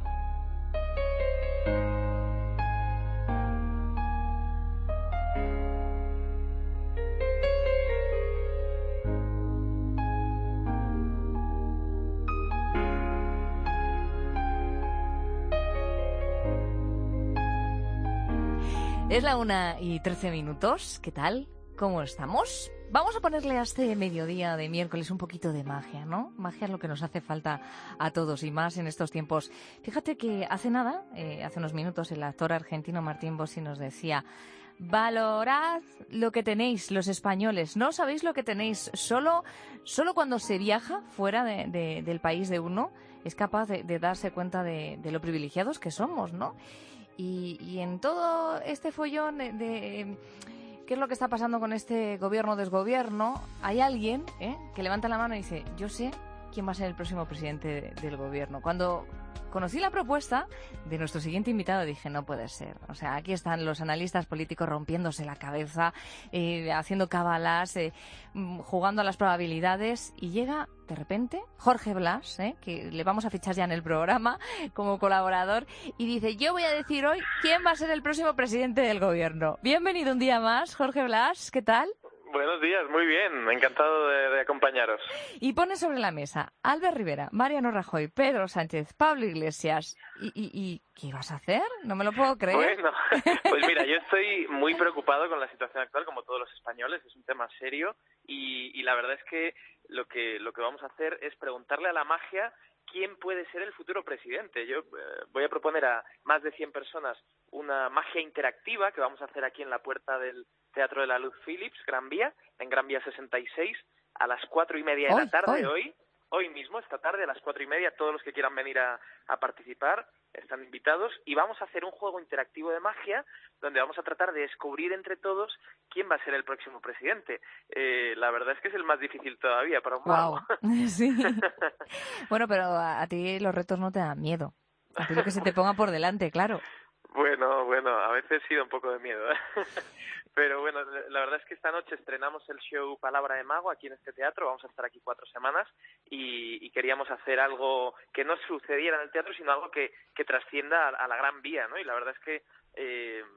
Es la una y trece minutos. ¿Qué tal? ¿Cómo estamos? Vamos a ponerle a este mediodía de miércoles un poquito de magia, ¿no? Magia es lo que nos hace falta a todos y más en estos tiempos. Fíjate que hace nada, eh, hace unos minutos, el actor argentino Martín Bossi nos decía: valorad lo que tenéis los españoles. No sabéis lo que tenéis. Solo, solo cuando se viaja fuera de, de, del país de uno es capaz de, de darse cuenta de, de lo privilegiados que somos, ¿no? Y, y en todo este follón de, de qué es lo que está pasando con este gobierno-desgobierno, hay alguien ¿eh? que levanta la mano y dice: yo sé quién va a ser el próximo presidente de, del gobierno. Cuando conocí la propuesta de nuestro siguiente invitado dije: no puede ser. O sea, aquí están los analistas políticos rompiéndose la cabeza, eh, haciendo cábalas, eh, jugando a las probabilidades, y llega de repente Jorge Blas, ¿eh? que le vamos a fichar ya en el programa como colaborador, y dice: yo voy a decir hoy quién va a ser el próximo presidente del gobierno. Bienvenido un día más, Jorge Blas, ¿qué tal? Buenos días, muy bien, encantado de, de acompañaros. Y pone sobre la mesa Albert Rivera, Mariano Rajoy, Pedro Sánchez, Pablo Iglesias. ¿Y, y, y qué vas a hacer? No me lo puedo creer. Bueno, pues mira, yo estoy muy preocupado con la situación actual, como todos los españoles, es un tema serio, y, y la verdad es que lo que lo que vamos a hacer es preguntarle a la magia quién puede ser el futuro presidente. Yo eh, voy a proponer a más de cien personas una magia interactiva que vamos a hacer aquí en la puerta del Teatro de la Luz Philips, Gran Vía, en Gran Vía sesenta y seis, a las cuatro y media de hoy, la tarde, hoy. hoy, hoy mismo, esta tarde, a las cuatro y media, todos los que quieran venir a, a participar están invitados, y vamos a hacer un juego interactivo de magia donde vamos a tratar de descubrir entre todos quién va a ser el próximo presidente. Eh, la verdad es que es el más difícil todavía para un mago. Wow. Sí. Bueno, pero a, a ti los retos no te dan miedo. A ti lo que se te ponga por delante, claro. Bueno, bueno, a veces sí da un poco de miedo, ¿eh? Pero bueno, la verdad es que esta noche estrenamos el show Palabra de Mago aquí en este teatro, vamos a estar aquí cuatro semanas y, y queríamos hacer algo que no sucediera en el teatro, sino algo que, que trascienda a, a la Gran Vía, ¿no? Y la verdad es que eh,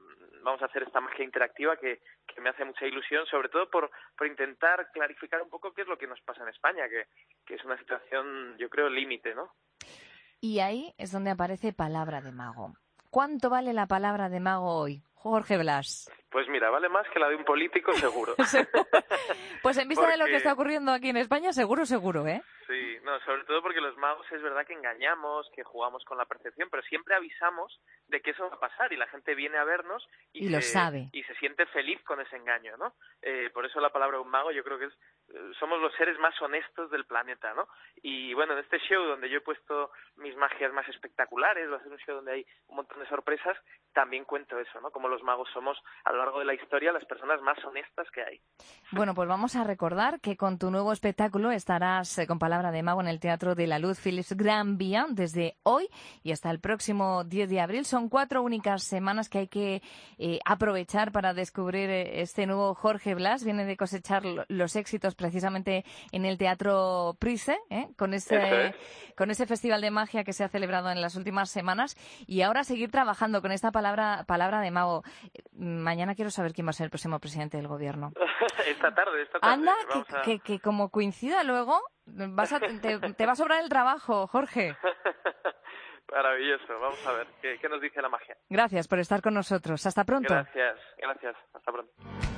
vamos a hacer esta magia interactiva que, que me hace mucha ilusión, sobre todo por, por intentar clarificar un poco qué es lo que nos pasa en España, que, que es una situación, yo creo, límite, ¿no? Y ahí es donde aparece Palabra de Mago. ¿Cuánto vale la palabra de mago hoy, Jorge Blas? Pues mira, vale más que la de un político, seguro. Pues en vista porque... de lo que está ocurriendo aquí en España, seguro, seguro, ¿eh? Sí, no, sobre todo porque los magos es verdad que engañamos, que jugamos con la percepción, pero siempre avisamos de que eso va a pasar y la gente viene a vernos y, y se, lo sabe. y se siente feliz con ese engaño, ¿no? Eh, por eso la palabra un mago yo creo que es somos los seres más honestos del planeta, ¿no? Y bueno, en este show donde yo he puesto mis magias más espectaculares, va a ser un show donde hay un montón de sorpresas, también cuento eso, ¿no? Como los magos somos a lo largo de la historia las personas más honestas que hay. Bueno, pues vamos a recordar que con tu nuevo espectáculo estarás eh, con Palabra de Mago en el Teatro de la Luz Philips Gran Vía desde hoy y hasta el próximo diez de abril. Son cuatro únicas semanas que hay que eh, aprovechar para descubrir eh, este nuevo Jorge Blas. Viene de cosechar los éxitos precisamente en el Teatro Price, ¿eh? con ese es. con ese festival de magia que se ha celebrado en las últimas semanas y ahora seguir trabajando con esta palabra palabra de mago. Mañana quiero saber quién va a ser el próximo presidente del gobierno. Esta tarde, esta tarde. Anda, que, a... que, que como coincida luego, vas a, te, te va a sobrar el trabajo, Jorge. Maravilloso, vamos a ver ¿qué, qué nos dice la magia. Gracias por estar con nosotros. Hasta pronto. Gracias, gracias. Hasta pronto.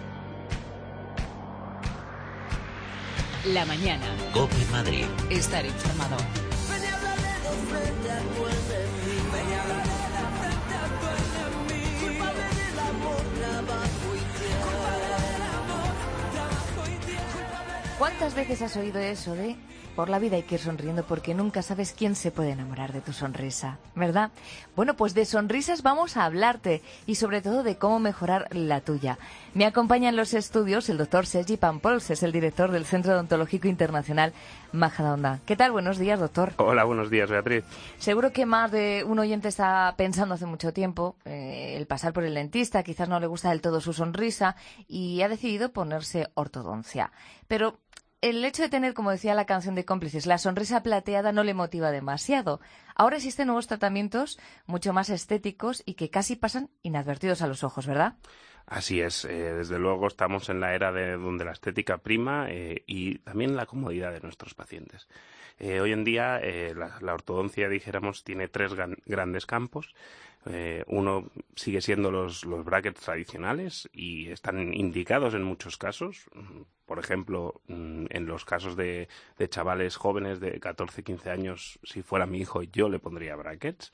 La mañana. COPE Madrid. Estar informado. ¿Cuántas veces has oído eso de por la vida hay que ir sonriendo porque nunca sabes quién se puede enamorar de tu sonrisa, ¿verdad? Bueno, pues de sonrisas vamos a hablarte y sobre todo de cómo mejorar la tuya. Me acompaña en los estudios el doctor Sergi Pampols, es el director del Centro Odontológico Internacional Majadahonda. ¿Qué tal? Buenos días, doctor. Hola, buenos días, Beatriz. Seguro que más de un oyente está pensando hace mucho tiempo eh, el pasar por el dentista, quizás no le gusta del todo su sonrisa y ha decidido ponerse ortodoncia. Pero el hecho de tener, como decía la canción de Cómplices, la sonrisa plateada no le motiva demasiado. Ahora existen nuevos tratamientos mucho más estéticos y que casi pasan inadvertidos a los ojos, ¿verdad? Así es, eh, desde luego estamos en la era de donde la estética prima eh, y también la comodidad de nuestros pacientes. Eh, hoy en día eh, la, la ortodoncia, dijéramos, tiene tres gran, grandes campos. Eh, uno sigue siendo los, los brackets tradicionales y están indicados en muchos casos. Por ejemplo, en los casos de, de chavales jóvenes de catorce, quince años, si fuera mi hijo, yo le pondría brackets.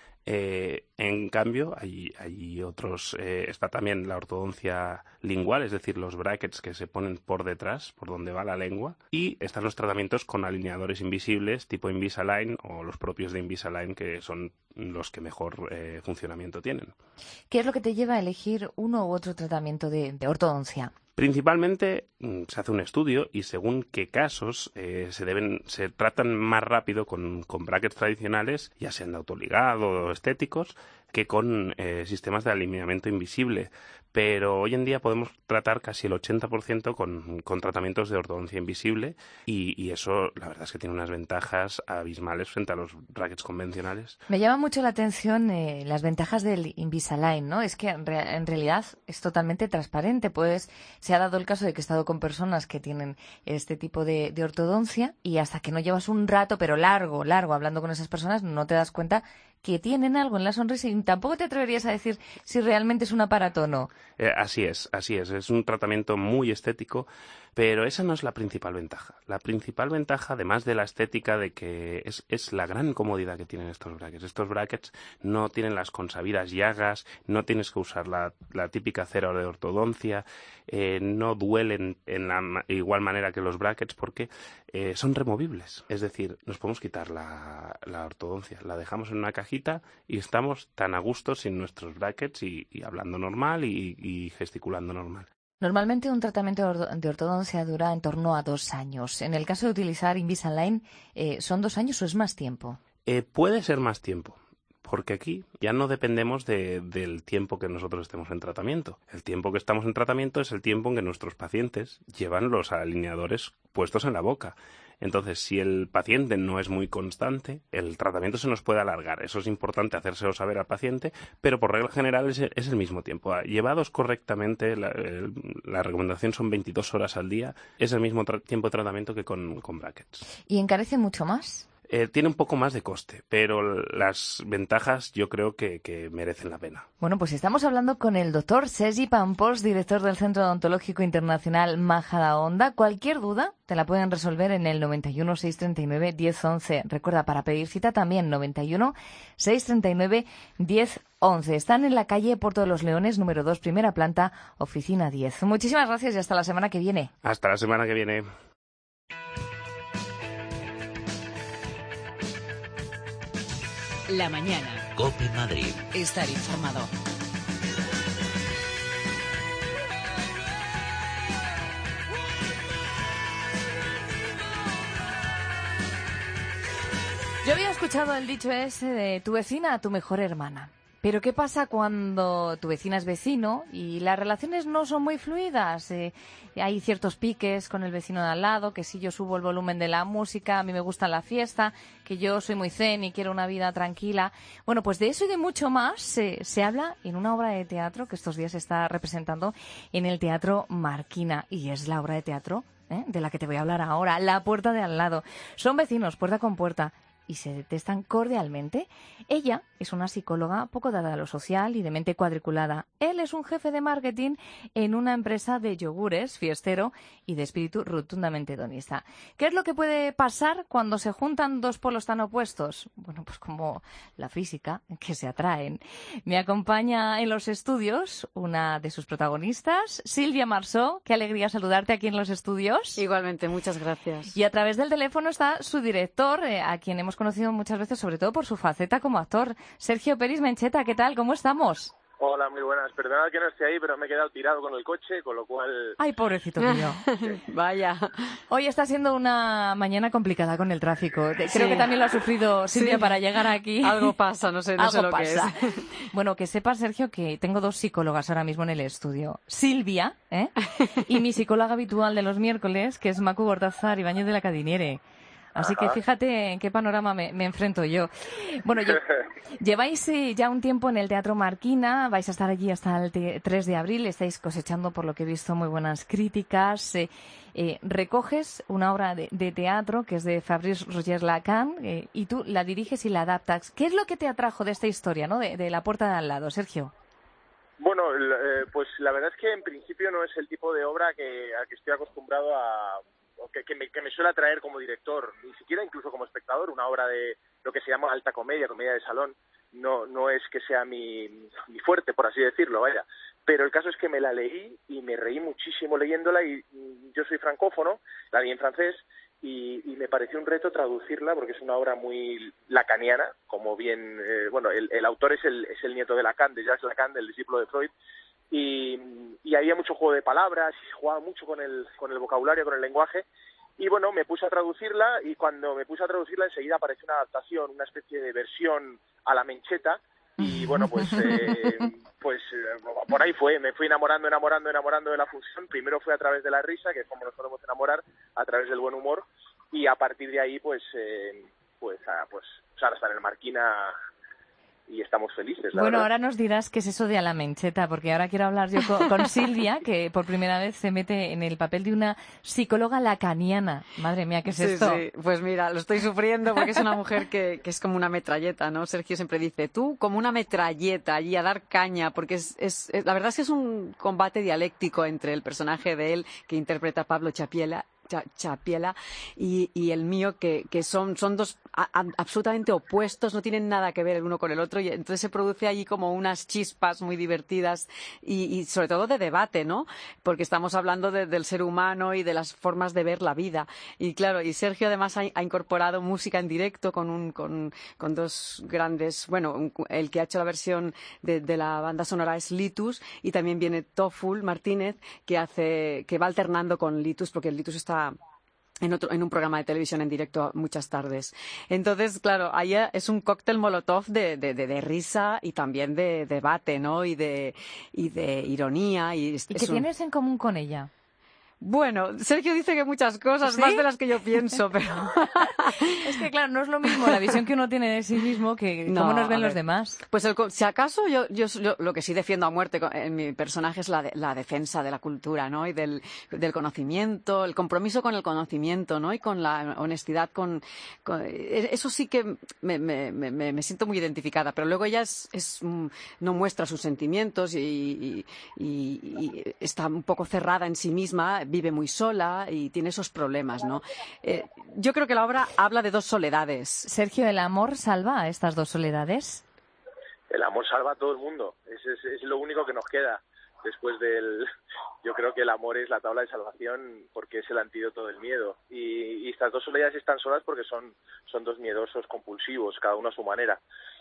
Eh, en cambio, hay, hay otros, eh, está también la ortodoncia lingual, es decir, los brackets que se ponen por detrás, por donde va la lengua, y están los tratamientos con alineadores invisibles tipo Invisalign o los propios de Invisalign, que son los que mejor eh, funcionamiento tienen. ¿Qué es lo que te lleva a elegir uno u otro tratamiento de, de ortodoncia? Principalmente se hace un estudio y según qué casos eh, se deben se tratan más rápido con, con brackets tradicionales, ya sean de autoligado o estéticos, que con eh, sistemas de alineamiento invisible. Pero hoy en día podemos tratar casi el ochenta por ciento con, con tratamientos de ortodoncia invisible y, y eso la verdad es que tiene unas ventajas abismales frente a los brackets convencionales. Me llama mucho la atención eh, las ventajas del Invisalign, ¿no? Es que en, re- en realidad es totalmente transparente, pues se ha dado el caso de que he estado con personas que tienen este tipo de, de ortodoncia y hasta que no llevas un rato, pero largo, largo, hablando con esas personas, no te das cuenta que tienen algo en la sonrisa y tampoco te atreverías a decir si realmente es un aparato o no. Eh, así es, así es. Es un tratamiento muy estético, pero esa no es la principal ventaja. La principal ventaja, además de la estética, de que es, es la gran comodidad que tienen estos brackets. Estos brackets no tienen las consabidas llagas, no tienes que usar la, la típica cera de ortodoncia, eh, no duelen en la ma- igual manera que los brackets porque eh, son removibles. Es decir, nos podemos quitar la, la ortodoncia, la dejamos en una cajita y estamos tan a gusto sin nuestros brackets y, y hablando normal y, y gesticulando normal. Normalmente un tratamiento de ortodoncia dura en torno a dos años. En el caso de utilizar Invisalign, eh, ¿son dos años o es más tiempo? Eh, puede ser más tiempo, porque aquí ya no dependemos de, del tiempo que nosotros estemos en tratamiento. El tiempo que estamos en tratamiento es el tiempo en que nuestros pacientes llevan los alineadores puestos en la boca. Entonces, si el paciente no es muy constante, el tratamiento se nos puede alargar. Eso es importante hacérselo saber al paciente, pero por regla general es, es el mismo tiempo. Llevados correctamente, la, el, la recomendación son veintidós horas al día, es el mismo tiempo de tratamiento que con, con brackets. ¿Y encarece mucho más? Eh, tiene un poco más de coste, pero las ventajas yo creo que, que merecen la pena. Bueno, pues estamos hablando con el doctor Sergi Pampós, director del Centro Odontológico Internacional Majadahonda. Cualquier duda te la pueden resolver en el noventa y uno, seiscientos treinta y nueve, diez once. Recuerda, para pedir cita también noventa y uno, seiscientos treinta y nueve, diez once. Están en la calle Puerto de los Leones, número dos, primera planta, oficina diez. Muchísimas gracias y hasta la semana que viene. Hasta la semana que viene. La mañana. COPE Madrid. Estar informado. Yo había escuchado el dicho ese de tu vecina a tu mejor hermana. Pero ¿qué pasa cuando tu vecina es vecino y las relaciones no son muy fluidas? Eh, hay ciertos piques con el vecino de al lado, que si yo subo el volumen de la música, a mí me gusta la fiesta, que yo soy muy zen y quiero una vida tranquila. Bueno, pues de eso y de mucho más se, se habla en una obra de teatro que estos días se está representando en el Teatro Marquina. Y es la obra de teatro ¿eh? de la que te voy a hablar ahora, La puerta de al lado. Son vecinos, puerta con puerta, y se detestan cordialmente. Ella es una psicóloga poco dada a lo social y de mente cuadriculada. Él es un jefe de marketing en una empresa de yogures, fiestero y de espíritu rotundamente hedonista. ¿Qué es lo que puede pasar cuando se juntan dos polos tan opuestos? Bueno, pues como la física, que se atraen. Me acompaña en los estudios una de sus protagonistas, Silvia Marsó. Qué alegría saludarte aquí en los estudios. Igualmente, muchas gracias. Y a través del teléfono está su director, eh, a quien hemos conocido muchas veces, sobre todo por su faceta como actor, Sergio Peris Mencheta. ¿Qué tal? ¿Cómo estamos? Hola, muy buenas. Perdonad que no esté ahí, pero me he quedado tirado con el coche, con lo cual... Ay, pobrecito mío. Vaya. Hoy está siendo una mañana complicada con el tráfico. Creo sí. que también lo ha sufrido Silvia sí. para llegar aquí. Algo pasa, no sé, no Algo sé lo pasa. que es. Bueno, que sepas, Sergio, que tengo dos psicólogas ahora mismo en el estudio. Silvia, ¿eh? y mi psicóloga habitual de los miércoles, que es Macu Gortázar Ibáñez de la Cadiniere. Así Ajá. que fíjate en qué panorama me, me enfrento yo. Bueno, yo, lleváis eh, ya un tiempo en el Teatro Marquina, vais a estar allí hasta el tres de abril, estáis cosechando, por lo que he visto, muy buenas críticas. Eh, eh, recoges una obra de, de teatro que es de Fabrice Roger Lacan eh, y tú la diriges y la adaptas. ¿Qué es lo que te atrajo de esta historia, ¿no? de, de La puerta de al lado, Sergio? Bueno, eh, pues la verdad es que en principio no es el tipo de obra que, a que estoy acostumbrado a... Que, que, me, que me suele atraer como director, ni siquiera incluso como espectador. Una obra de lo que se llama alta comedia, comedia de salón, no no es que sea mi, mi fuerte, por así decirlo, vaya. Pero el caso es que me la leí y me reí muchísimo leyéndola, y yo soy francófono, la leí en francés, y, y me pareció un reto traducirla porque es una obra muy lacaniana, como bien, eh, bueno, el, el autor es el, es el nieto de Lacan, de Jacques Lacan, del discípulo de Freud, y, y había mucho juego de palabras, y se jugaba mucho con el, con el vocabulario, con el lenguaje, y bueno, me puse a traducirla, y cuando me puse a traducirla enseguida apareció una adaptación, una especie de versión a la Mencheta, y bueno, pues eh, pues eh, por ahí fue, me fui enamorando, enamorando, enamorando de la función. Primero fue a través de la risa, que es como nos podemos enamorar, a través del buen humor, y a partir de ahí pues eh, pues, a, pues ahora está en el Marquina y estamos felices, la Bueno, verdad. ahora nos dirás qué es eso de a la Mencheta, porque ahora quiero hablar yo con, con Silvia, que por primera vez se mete en el papel de una psicóloga lacaniana. Madre mía, ¿qué es sí, esto? Sí, pues mira, lo estoy sufriendo porque es una mujer que, que es como una metralleta, ¿no? Sergio siempre dice, tú como una metralleta allí a dar caña, porque es, es, es la verdad es que es un combate dialéctico entre el personaje de él, que interpreta Pablo Chapiela, Chapiela y, y el mío, que, que son, son dos a, a, absolutamente opuestos, no tienen nada que ver el uno con el otro, y entonces se produce allí como unas chispas muy divertidas y, y sobre todo de debate, ¿no? Porque estamos hablando de, del ser humano y de las formas de ver la vida. Y claro, y Sergio además ha, ha incorporado música en directo con, un, con, con dos grandes, bueno, un, el que ha hecho la versión de, de la banda sonora es Litus, y también viene Toful Martínez, que hace, que va alternando con Litus, porque el Litus está En, otro, en un programa de televisión en directo muchas tardes. Entonces, claro, ahí es un cóctel molotov de, de, de, de risa y también de debate, ¿no? Y de, y de ironía. ¿Y, ¿Y qué un... tienes en común con ella? Bueno, Sergio dice que muchas cosas, ¿Sí? más de las que yo pienso, pero... Es que, claro, no es lo mismo la visión que uno tiene de sí mismo que No, cómo nos ven a los ver, demás. Pues el co- si acaso yo, yo, yo lo que sí defiendo a muerte co- en mi personaje es la, de- la defensa de la cultura, ¿no? Y del, del conocimiento, el compromiso con el conocimiento, ¿no? Y con la honestidad, con, con- eh, eso sí que me, me, me, me siento muy identificada, pero luego ella es, es mm, no muestra sus sentimientos y, y, y- y está un poco cerrada en sí misma, vive muy sola y tiene esos problemas, ¿no? Eh, yo creo que la obra habla de dos soledades. Sergio, ¿el amor salva a estas dos soledades? El amor salva a todo el mundo, es, es, es lo único que nos queda después del... Yo creo que el amor es la tabla de salvación porque es el antídoto del miedo. Y, y estas dos soledades están solas porque son, son dos miedosos compulsivos, cada uno a su manera.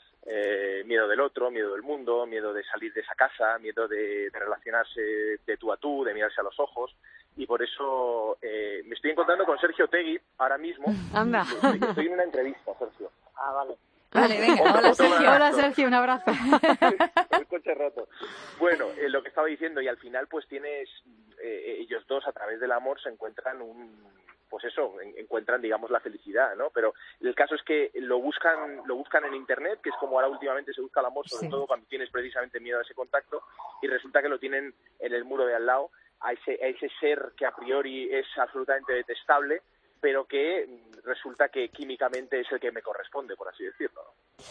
Eh, miedo del otro, miedo del mundo, miedo de salir de esa casa, miedo de, de relacionarse de tú a tú, de mirarse a los ojos. Y por eso eh, me estoy encontrando con Sergio Tegui ahora mismo. Anda. Estoy, estoy en una entrevista, Sergio. Ah, vale. Vale, venga. Otro- Hola, otro Sergio. abrazo. Hola, Sergio, un abrazo. El coche roto. Bueno, eh, lo que estaba diciendo, y al final pues tienes, eh, ellos dos a través del amor se encuentran un, pues eso, en- encuentran digamos la felicidad, ¿no? Pero el caso es que lo buscan, lo buscan en internet, que es como ahora últimamente se busca el amor, sobre Sí. todo cuando tienes precisamente miedo a ese contacto, y resulta que lo tienen en el muro de al lado, a ese, a ese ser que a priori es absolutamente detestable, pero que mm, resulta que químicamente es el que me corresponde, por así decirlo, ¿no?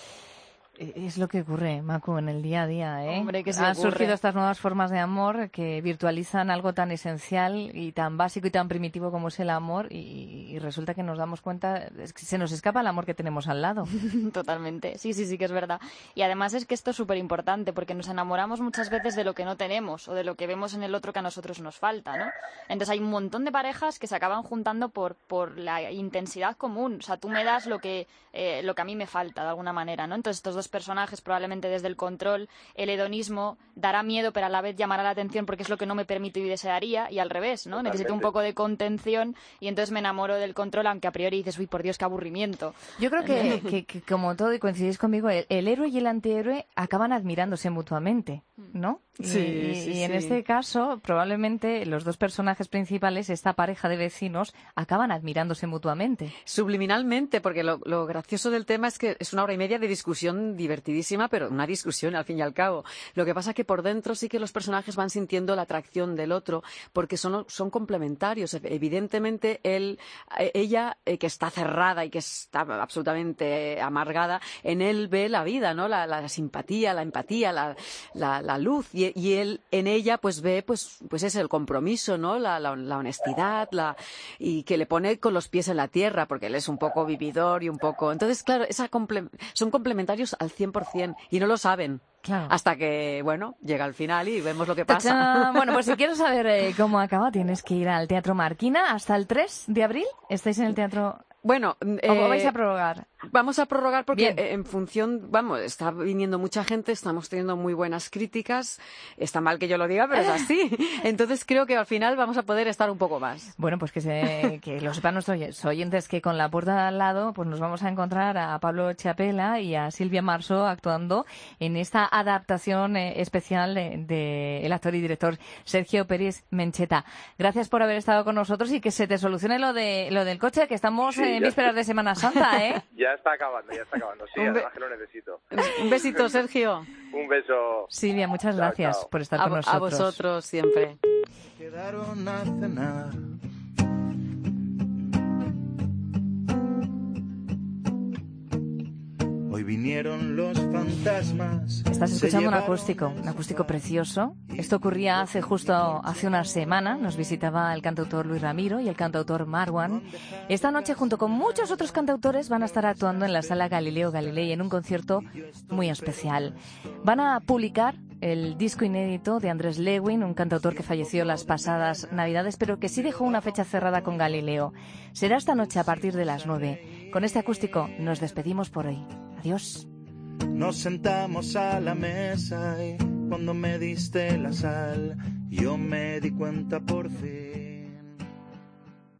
Es lo que ocurre, Macu, en el día a día, ¿eh? Hombre, que sí Han ocurre. surgido estas nuevas formas de amor que virtualizan algo tan esencial y tan básico y tan primitivo como es el amor y, y resulta que nos damos cuenta, es que se nos escapa el amor que tenemos al lado. Totalmente, sí, sí, sí que es verdad. Y además es que esto es súper importante porque nos enamoramos muchas veces de lo que no tenemos o de lo que vemos en el otro que a nosotros nos falta, ¿no? Entonces hay un montón de parejas que se acaban juntando por, por la intensidad común. O sea, tú me das lo que, eh, lo que a mí me falta, de alguna manera, ¿no? Entonces estos dos personajes, probablemente desde el control, el hedonismo dará miedo, pero a la vez llamará la atención porque es lo que no me permito y desearía, y al revés, ¿no? Totalmente. Necesito un poco de contención y entonces me enamoro del control, aunque a priori dices, uy, por Dios, qué aburrimiento. Yo creo que, que- que como todo, y coincidís conmigo, el, el héroe y el antihéroe acaban admirándose mutuamente, ¿no? Y- Sí, y, sí, y en sí. este caso, probablemente los dos personajes principales, esta pareja de vecinos, acaban admirándose mutuamente. Subliminalmente, porque lo, lo gracioso del tema es que es una hora y media de discusión divertidísima, pero una discusión al fin y al cabo. Lo que pasa es que por dentro sí que los personajes van sintiendo la atracción del otro, porque son, son complementarios. Evidentemente, él, eh, ella, eh, que está cerrada y que está absolutamente eh, amargada, en él ve la vida, ¿no? La, la simpatía, la empatía, la, la, la luz, y, y él en ella pues ve, pues, pues es el compromiso, ¿no? La, la, la honestidad, la, y que le pone con los pies en la tierra, porque él es un poco vividor y un poco... Entonces, claro, esa comple- son complementarios al cien por cien y no lo saben. Claro. Hasta que, bueno, llega al final y vemos lo que pasa. ¡Tachán! Bueno, pues si quieres saber eh, cómo acaba, tienes que ir al Teatro Marquina hasta el tres de abril. ¿Estáis en el teatro? Bueno, ¿O eh, vais a prorrogar? Vamos a prorrogar porque Bien. eh, en función, vamos, está viniendo mucha gente, estamos teniendo muy buenas críticas. Está mal que yo lo diga, pero es así. Entonces creo que al final vamos a poder estar un poco más. Bueno, pues que, se, que lo sepan nuestros oyentes que con la puerta al lado pues nos vamos a encontrar a Pablo Chapela y a Silvia Marso actuando en esta adaptación eh, especial del de, el actor y director Sergio Pérez Mencheta. Gracias por haber estado con nosotros y que se te solucione lo de lo del coche, que estamos Sí, en ya vísperas está. de Semana Santa, ¿eh? Ya está acabando, ya está acabando. Sí, Un be- además que lo necesito. Un besito, Sergio. Un beso. Silvia, muchas Chao, gracias chao. por estar A, con vo- nosotros. a vosotros siempre. Quedaron a cenar. Hoy vinieron los fantasmas. Estás se escuchando un llevaron acústico, un acústico precioso. Esto ocurría hace justo hace una semana. Nos visitaba el cantautor Luis Ramiro y el cantautor Marwan. Esta noche, junto con muchos otros cantautores, van a estar actuando en la Sala Galileo Galilei en un concierto muy especial. Van a publicar el disco inédito de Andrés Lewin, un cantautor que falleció las pasadas Navidades, pero que sí dejó una fecha cerrada con Galileo. Será esta noche a partir de las nueve. Con este acústico nos despedimos por hoy. Adiós. Nos sentamos a la mesa y cuando me diste la sal, yo me di cuenta por fin.